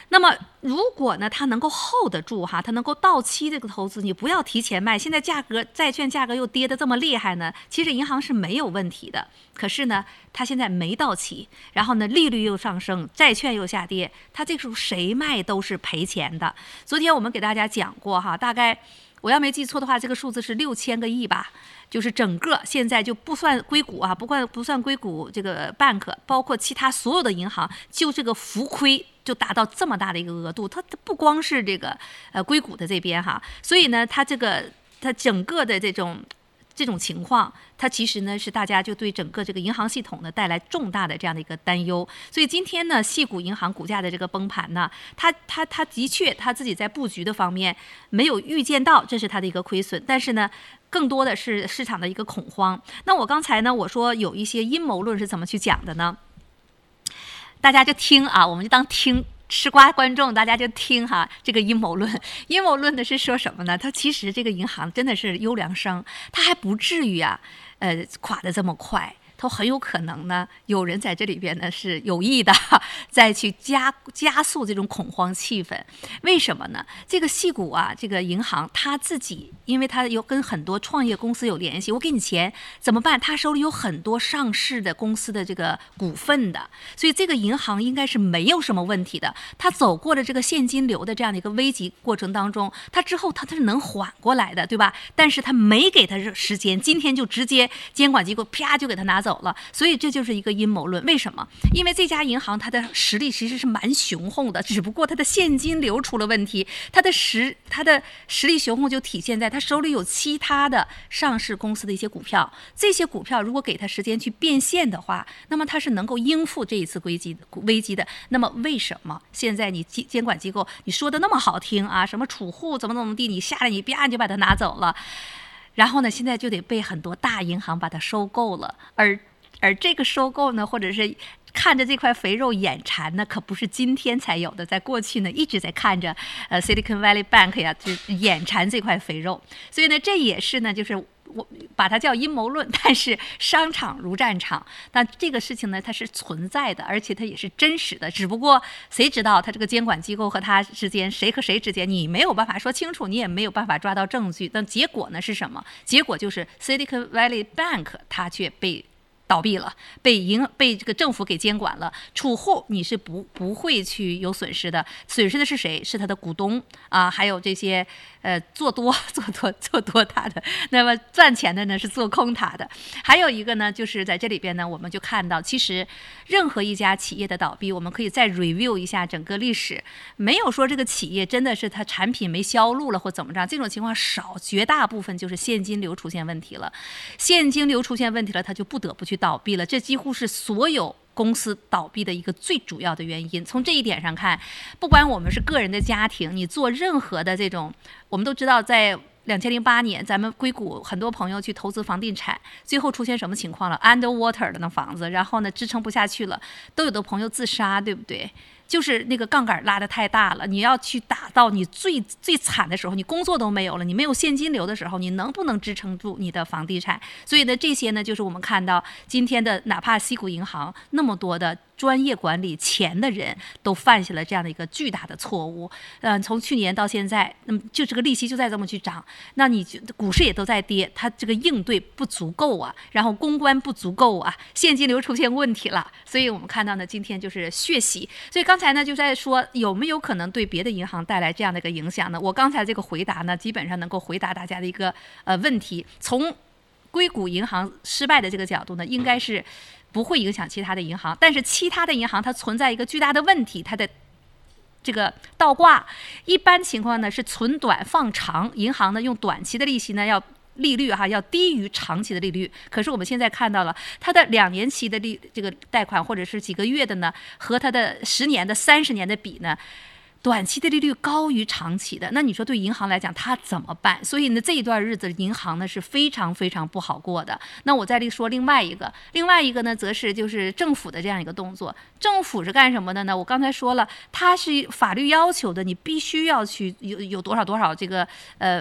那么如果呢，它能够 hold 得住哈，它能够到期这个投资，你不要提前卖。现在价格债券价格又跌得这么厉害呢，其实银行是没有问题的。可是呢，它现在没到期，然后呢，利率又上升，债券又下跌，它这个时候谁卖都是赔钱的。昨天我们给大家讲过哈，大概我要没记错的话，这个数字是六千个亿吧。就是整个现在就不算硅谷啊，不算不算硅谷这个 bank， 包括其他所有的银行，就这个浮亏就达到这么大的一个额度。它它不光是这个呃硅谷的这边哈，所以呢，它这个它整个的这种这种情况，它其实呢是大家就对整个这个银行系统呢带来重大的这样的一个担忧。所以今天呢，矽谷银行股价的这个崩盘呢，它它它的确它自己在布局的方面没有预见到这是它的一个亏损，但是呢，更多的是市场的一个恐慌。那我刚才呢，我说有一些阴谋论是怎么去讲的呢？大家就听啊，我们就当听。吃瓜观众，大家就听哈，这个阴谋论。阴谋论的是说什么呢？它其实这个银行真的是优良生，它还不至于啊，呃，垮得这么快。它很有可能呢，有人在这里边呢是有意的，再去加加速这种恐慌气氛。为什么呢？这个矽谷啊，这个银行它自己，因为它有跟很多创业公司有联系，我给你钱怎么办？它手里有很多上市的公司的这个股份的，所以这个银行应该是没有什么问题的。它走过了这个现金流的这样的一个危急过程当中，它之后它它是能缓过来的，对吧？但是它没给它时间，今天就直接监管机构啪就给它拿走。走了，所以这就是一个阴谋论。为什么？因为这家银行它的实力其实是蛮雄厚的，只不过它的现金流出了问题，它的实它的实力雄厚就体现在它手里有其他的上市公司的一些股票，这些股票如果给它时间去变现的话，那么它是能够应付这一次危机危机的。那么为什么现在你监管机构你说的那么好听啊，什么储户怎么怎么地，你下来你啪就把它拿走了？然后呢，现在就得被很多大银行把它收购了，而而这个收购呢，或者是看着这块肥肉眼馋呢，可不是今天才有的，在过去呢一直在看着呃 Silicon Valley Bank 呀，就眼馋这块肥肉，所以呢，这也是呢，就是我把它叫阴谋论，但是商场如战场，但这个事情呢，它是存在的，而且它也是真实的。只不过谁知道它这个监管机构和它之间，谁和谁之间，你没有办法说清楚，你也没有办法抓到证据。但结果呢是什么？结果就是 Silicon Valley Bank 它却被倒闭了，被银被这个政府给监管了，储户你是不不会去有损失的，损失的是谁？是他的股东啊，还有这些呃做多做多做多它的，那么赚钱的呢是做空它的。还有一个呢，就是在这里边呢，我们就看到，其实任何一家企业的倒闭，我们可以再 review 一下整个历史，没有说这个企业真的是它产品没销路了或怎么着，这种情况少，绝大部分就是现金流出现问题了，现金流出现问题了，它就不得不去倒闭了，这几乎是所有公司倒闭的一个最主要的原因。从这一点上看，不管我们是个人的家庭，你做任何的这种，我们都知道在两千零八年咱们硅谷很多朋友去投资房地产，最后出现什么情况了？ underwater 的那房子，然后呢支撑不下去了，都有的朋友自杀，对不对？就是那个杠杆拉得太大了，你要去打到你最最惨的时候，你工作都没有了，你没有现金流的时候，你能不能支撑住你的房地产？所以呢，这些呢，就是我们看到今天的，哪怕矽谷银行那么多的专业管理钱的人都犯下了这样的一个巨大的错误。嗯，从去年到现在，那么就这个利息就在这么去涨，那你股市也都在跌，它这个应对不足够啊，然后公关不足够啊，现金流出现问题了，所以我们看到呢，今天就是血洗。所以刚才呢就在说有没有可能对别的银行带来这样的一个影响呢？我刚才这个回答呢，基本上能够回答大家的一个呃问题。从硅谷银行失败的这个角度呢，应该是不会影响其他的银行，但是其他的银行它存在一个巨大的问题，它的这个倒挂一般情况呢是存短放长，银行呢用短期的利息呢要利率哈要低于长期的利率，可是我们现在看到了它的两年期的利这个贷款或者是几个月的呢，和它的十年的、三十年的比呢，短期的利率高于长期的，那你说对银行来讲它怎么办？所以呢这一段日子银行呢是非常非常不好过的。那我再说另外一个，另外一个呢则是就是政府的这样一个动作。政府是干什么的呢？我刚才说了，它是法律要求的，你必须要去有有多少多少这个呃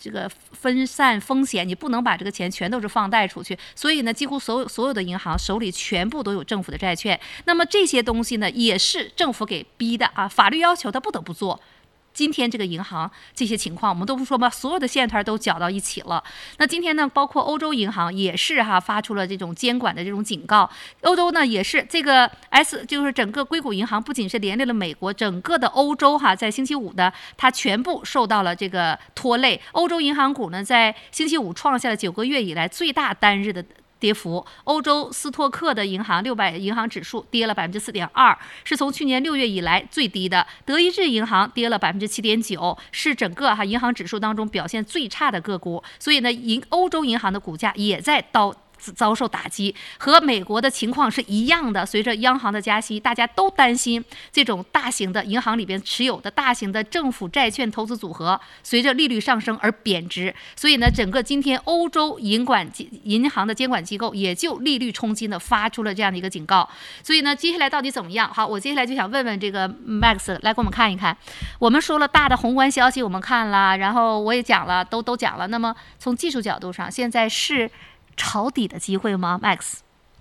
这个分散风险，你不能把这个钱全都是放贷出去，所以呢，几乎所有所有的银行手里全部都有政府的债券。那么这些东西呢，也是政府给逼的啊，法律要求他不得不做。今天这个银行这些情况，我们都不说吧，所有的线团都搅到一起了。那今天呢，包括欧洲银行也是哈发出了这种监管的这种警告。欧洲呢也是这个 S， 就是整个硅谷银行不仅是连累了美国，整个的欧洲哈，在星期五的它全部受到了这个拖累。欧洲银行股呢，在星期五创下了九个月以来最大单日的跌幅。欧洲斯托克的银行六百银行指数跌了百分之四点二，是从去年六月以来最低的。德意志银行跌了百分之七点九，是整个哈银行指数当中表现最差的个股。所以呢，银欧洲银行的股价也在到。遭受打击，和美国的情况是一样的。随着央行的加息，大家都担心这种大型的银行里边持有的大型的政府债券投资组合随着利率上升而贬值。所以呢，整个今天欧洲银管银行的监管机构也就利率冲击呢发出了这样的一个警告。所以呢，接下来到底怎么样？好，我接下来就想问问这个 Max 来给我们看一看。我们说了大的宏观消息，我们看了，然后我也讲了，都都讲了。那么从技术角度上，现在是抄底的机会吗 ？Max，Max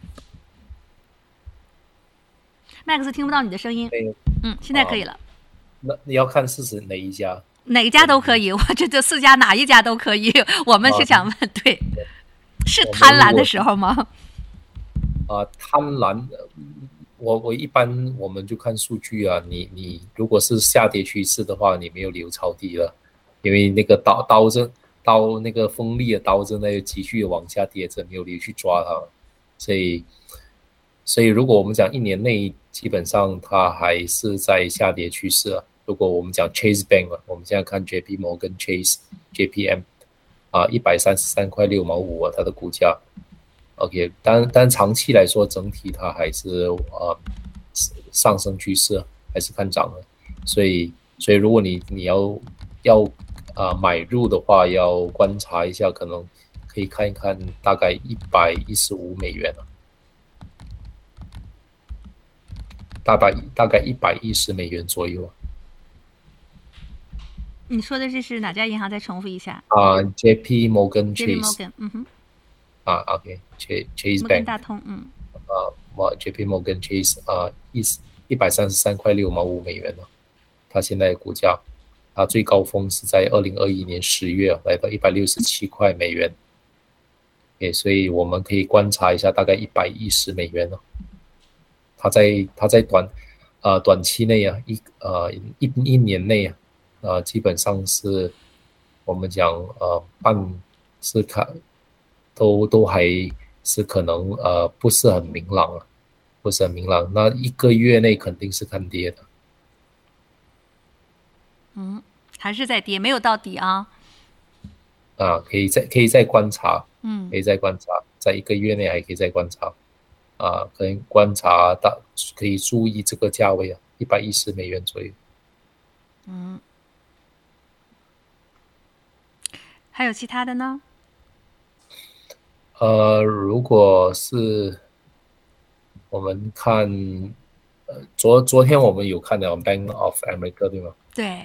听不到你的声音。嗯，现在可以了。 那你要看是指哪一家？ 哪一家都可以，我这这四家哪一家都可以。我们是想问，啊、对，是贪婪的时候吗？ 啊，贪婪，我我一般我们就看数据啊。你你如果是下跌趋势的话，你没有理由抄底了，因为那个刀刀子。刀那个锋利的刀子呢，继续往下跌着，没有理由去抓它，所以，所以如果我们讲一年内，基本上它还是在下跌趋势啊。如果我们讲 Chase Bank， 我们现在看 J P Morgan Chase、J P M， 啊，一百三十三块六毛五啊，它的股价 ，OK， 但但长期来说，整体它还是呃上升趋势，还是看涨的。所以，所以如果你你要要啊，买入的话要观察一下，可能可以看一看，大概一百一十五美元啊，大概大概一百一十美元左右啊。 你说的这是哪家银行？再重复一下。 啊、uh, ，J P Morgan Chase。J P Morgan， 嗯哼。 啊 ，OK，Chase Chase Bank。 摩根大通，嗯。 啊，我 J P Morgan Chase 啊，一一百三十三块六毛五美元了，它现在的股价。它最高峰是在二零二一年十月来到一百六十七块美元，okay, 所以我们可以观察一下，大概一百一十美元了。它在它在短呃短期内啊，一呃一一年内啊，呃基本上是我们讲呃半是看都都还是可能呃不是很明朗啊，不是很明朗。那一个月内肯定是看跌的。 嗯，还是在跌，没有到底啊。 啊，可以再可以再观察， 嗯， 可以再观察，在一个月内还可以再观察，啊，可以观察到，可以注意这个价位啊，一百一十美元左右。 嗯，还有其他的呢？ 呃，如果是我们看，呃，昨昨天我们有看到 Bank of America 对吗？ 对。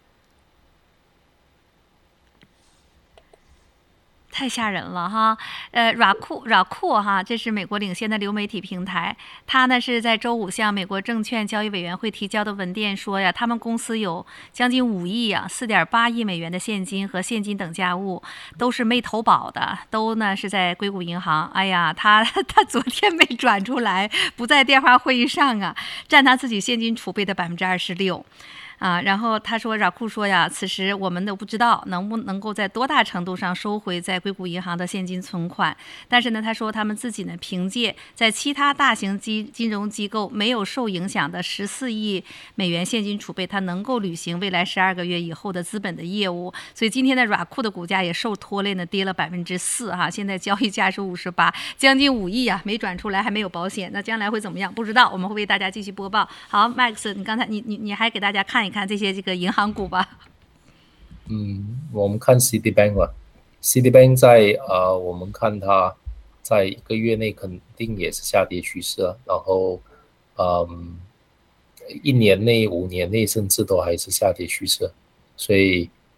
太吓人了哈，呃 ，Rakuten Rakuten 哈，这是美国领先的流媒体平台。它呢是在周五向美国证券交易委员会提交的文件说呀，他们公司有将近五亿啊，四点八亿美元的现金和现金等价物，都是没投保的，都呢是在硅谷银行。哎呀，他他昨天没转出来，不在电话会议上啊，占他自己现金储备的百分之二十六。啊，然后他说，拉库说呀，此时我们都不知道能不能够在多大程度上收回在硅谷银行的现金存款，但是呢，他说他们自己呢，凭借在其他大型金金融机构没有受影响的十四亿美元现金储备，他能够履行未来十二个月以后的资本的业务。所以今天的拉库的股价也受拖累呢，跌了百分之四哈，现在交易价是五十八，将近五亿啊，没转出来，还没有保险，那将来会怎么样？不知道，我们会为大家继续播报。好 ，Max， 你刚才你你你还给大家看一看这些这个银行股吧。 嗯，我们看 Citibank 吧。Citibank 在呃，我们看它在一个月内肯定也是下跌趋势啊，然后嗯，一年内、五年内甚至都还是下跌趋势，所以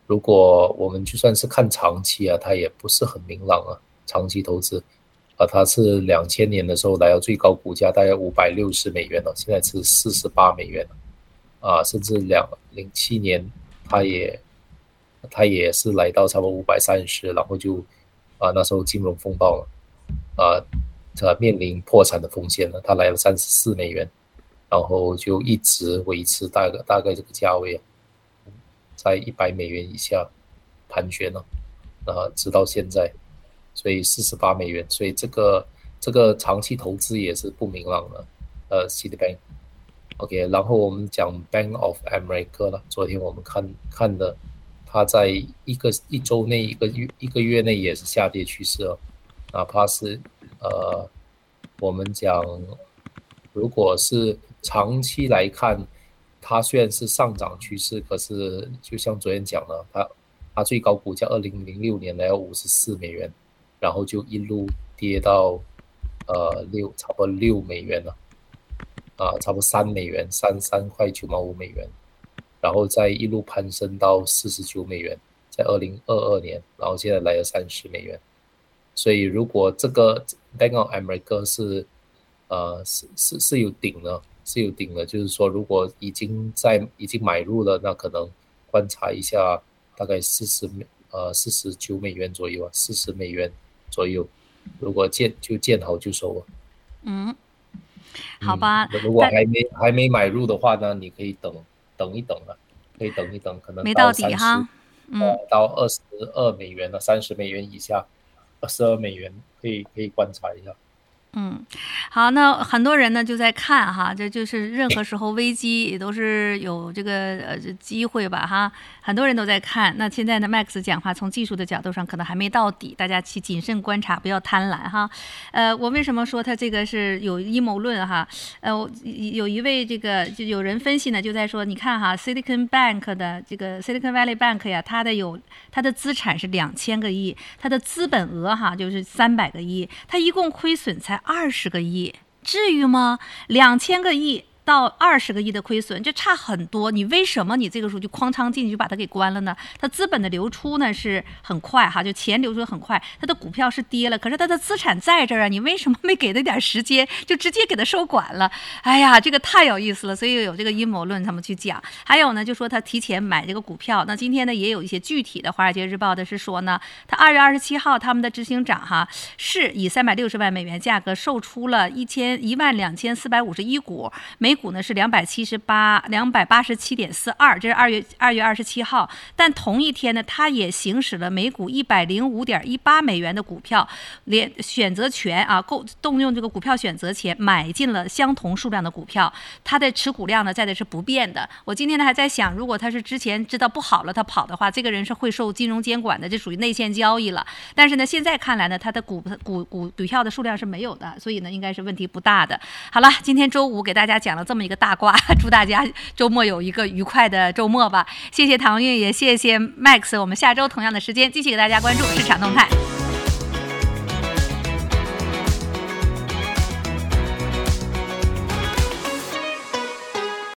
如果我们就算是看长期啊，它也不是很明朗啊，长期投资啊，它是两千年的时候来到最高股价大概五百六十美元了，现在是四十八美元啊，甚至两零七年它也它也是来到差不多五百三十，然后就啊那时候金融风暴了啊，它面临破产的风险了，它来了三十四美元，然后就一直维持大概大概这个价位啊，在一百美元以下盘旋了啊，直到现在，所以四十八美元，所以这个这个长期投资也是不明朗的。呃 ，Citibank，OK， 然后我们讲 Bank of America 了，昨天我们看看的，它在一个一周内一个月一个月内也是下跌趋势哦，哪怕是呃，我们讲如果是长期来看，它虽然是上涨趋势，可是就像昨天讲的，它它最高股价二零零六年来到五十四美元，然后就一路跌到呃六差不多六美元了，啊，差不多三美元，三三块九毛五美元，然后再一路攀升到四十九美元，在二零二二年，然后现在来了三十美元。所以如果这个 Bank of America 是呃是是是有顶了，是有顶了，就是说如果已经在已经买入了，那可能观察一下，大概四十呃四十九美元左右啊，四十美元左右，如果见就见好就收了。 嗯，好吧。 嗯、如果还没还没买入的话呢，你可以等等一等啊，可以等一等，可能没到底哈， 嗯，呃、到二十二美元了，三十美元以下。二十二美元可以可以观察一下。 嗯，好，那很多人呢就在看哈，这就是任何时候危机也都是有这个呃机会吧哈，很多人都在看。那现在呢 Max 讲话从技术的角度上可能还没到底，大家去谨慎观察，不要贪婪哈。呃，我为什么说他这个是有阴谋论哈？呃，有一位这个就有人分析呢，就在说，你看哈 ，Silicon Bank 的这个 Silicon Valley Bank 呀，它的有它的资产是两千个亿，它的资本额哈就是三百个亿，它一共亏损才二十个亿，至于吗？两千个亿到二十个亿的亏损，这差很多。你为什么你这个时候就哐当进去就把它给关了呢？它资本的流出呢是很快哈，就钱流出很快，它的股票是跌了，可是它的资产在这儿啊，你为什么没给它点时间，就直接给它收管了？哎呀，这个太有意思了，所以有这个阴谋论他们去讲。还有呢，就说他提前买这个股票。那今天呢，也有一些具体的《华尔街日报》的是说呢，他二月二十七号他们的执行长哈是以三百六十万美元价格售出了一千一万两千四百五十一股，每股呢是两百七十八两百八十七点四二，这是二月二月二十七号。但同一天呢，他也行使了每股一百零五点一八美元的股票连选择权啊，购动用这个股票选择权买进了相同数量的股票，他的持股量呢在的是不变的。我今天呢还在想，如果他是之前知道不好了他跑的话，这个人是会受金融监管的，这属于内线交易了。但是呢，现在看来呢，他的股股股股票的数量是没有的，所以呢，应该是问题不大的。好了，今天周五给大家讲了这么一个大瓜，祝大家周末有一个愉快的周末吧。谢谢唐韵，也谢谢 Max， 我们下周同样的时间继续给大家关注市场动态。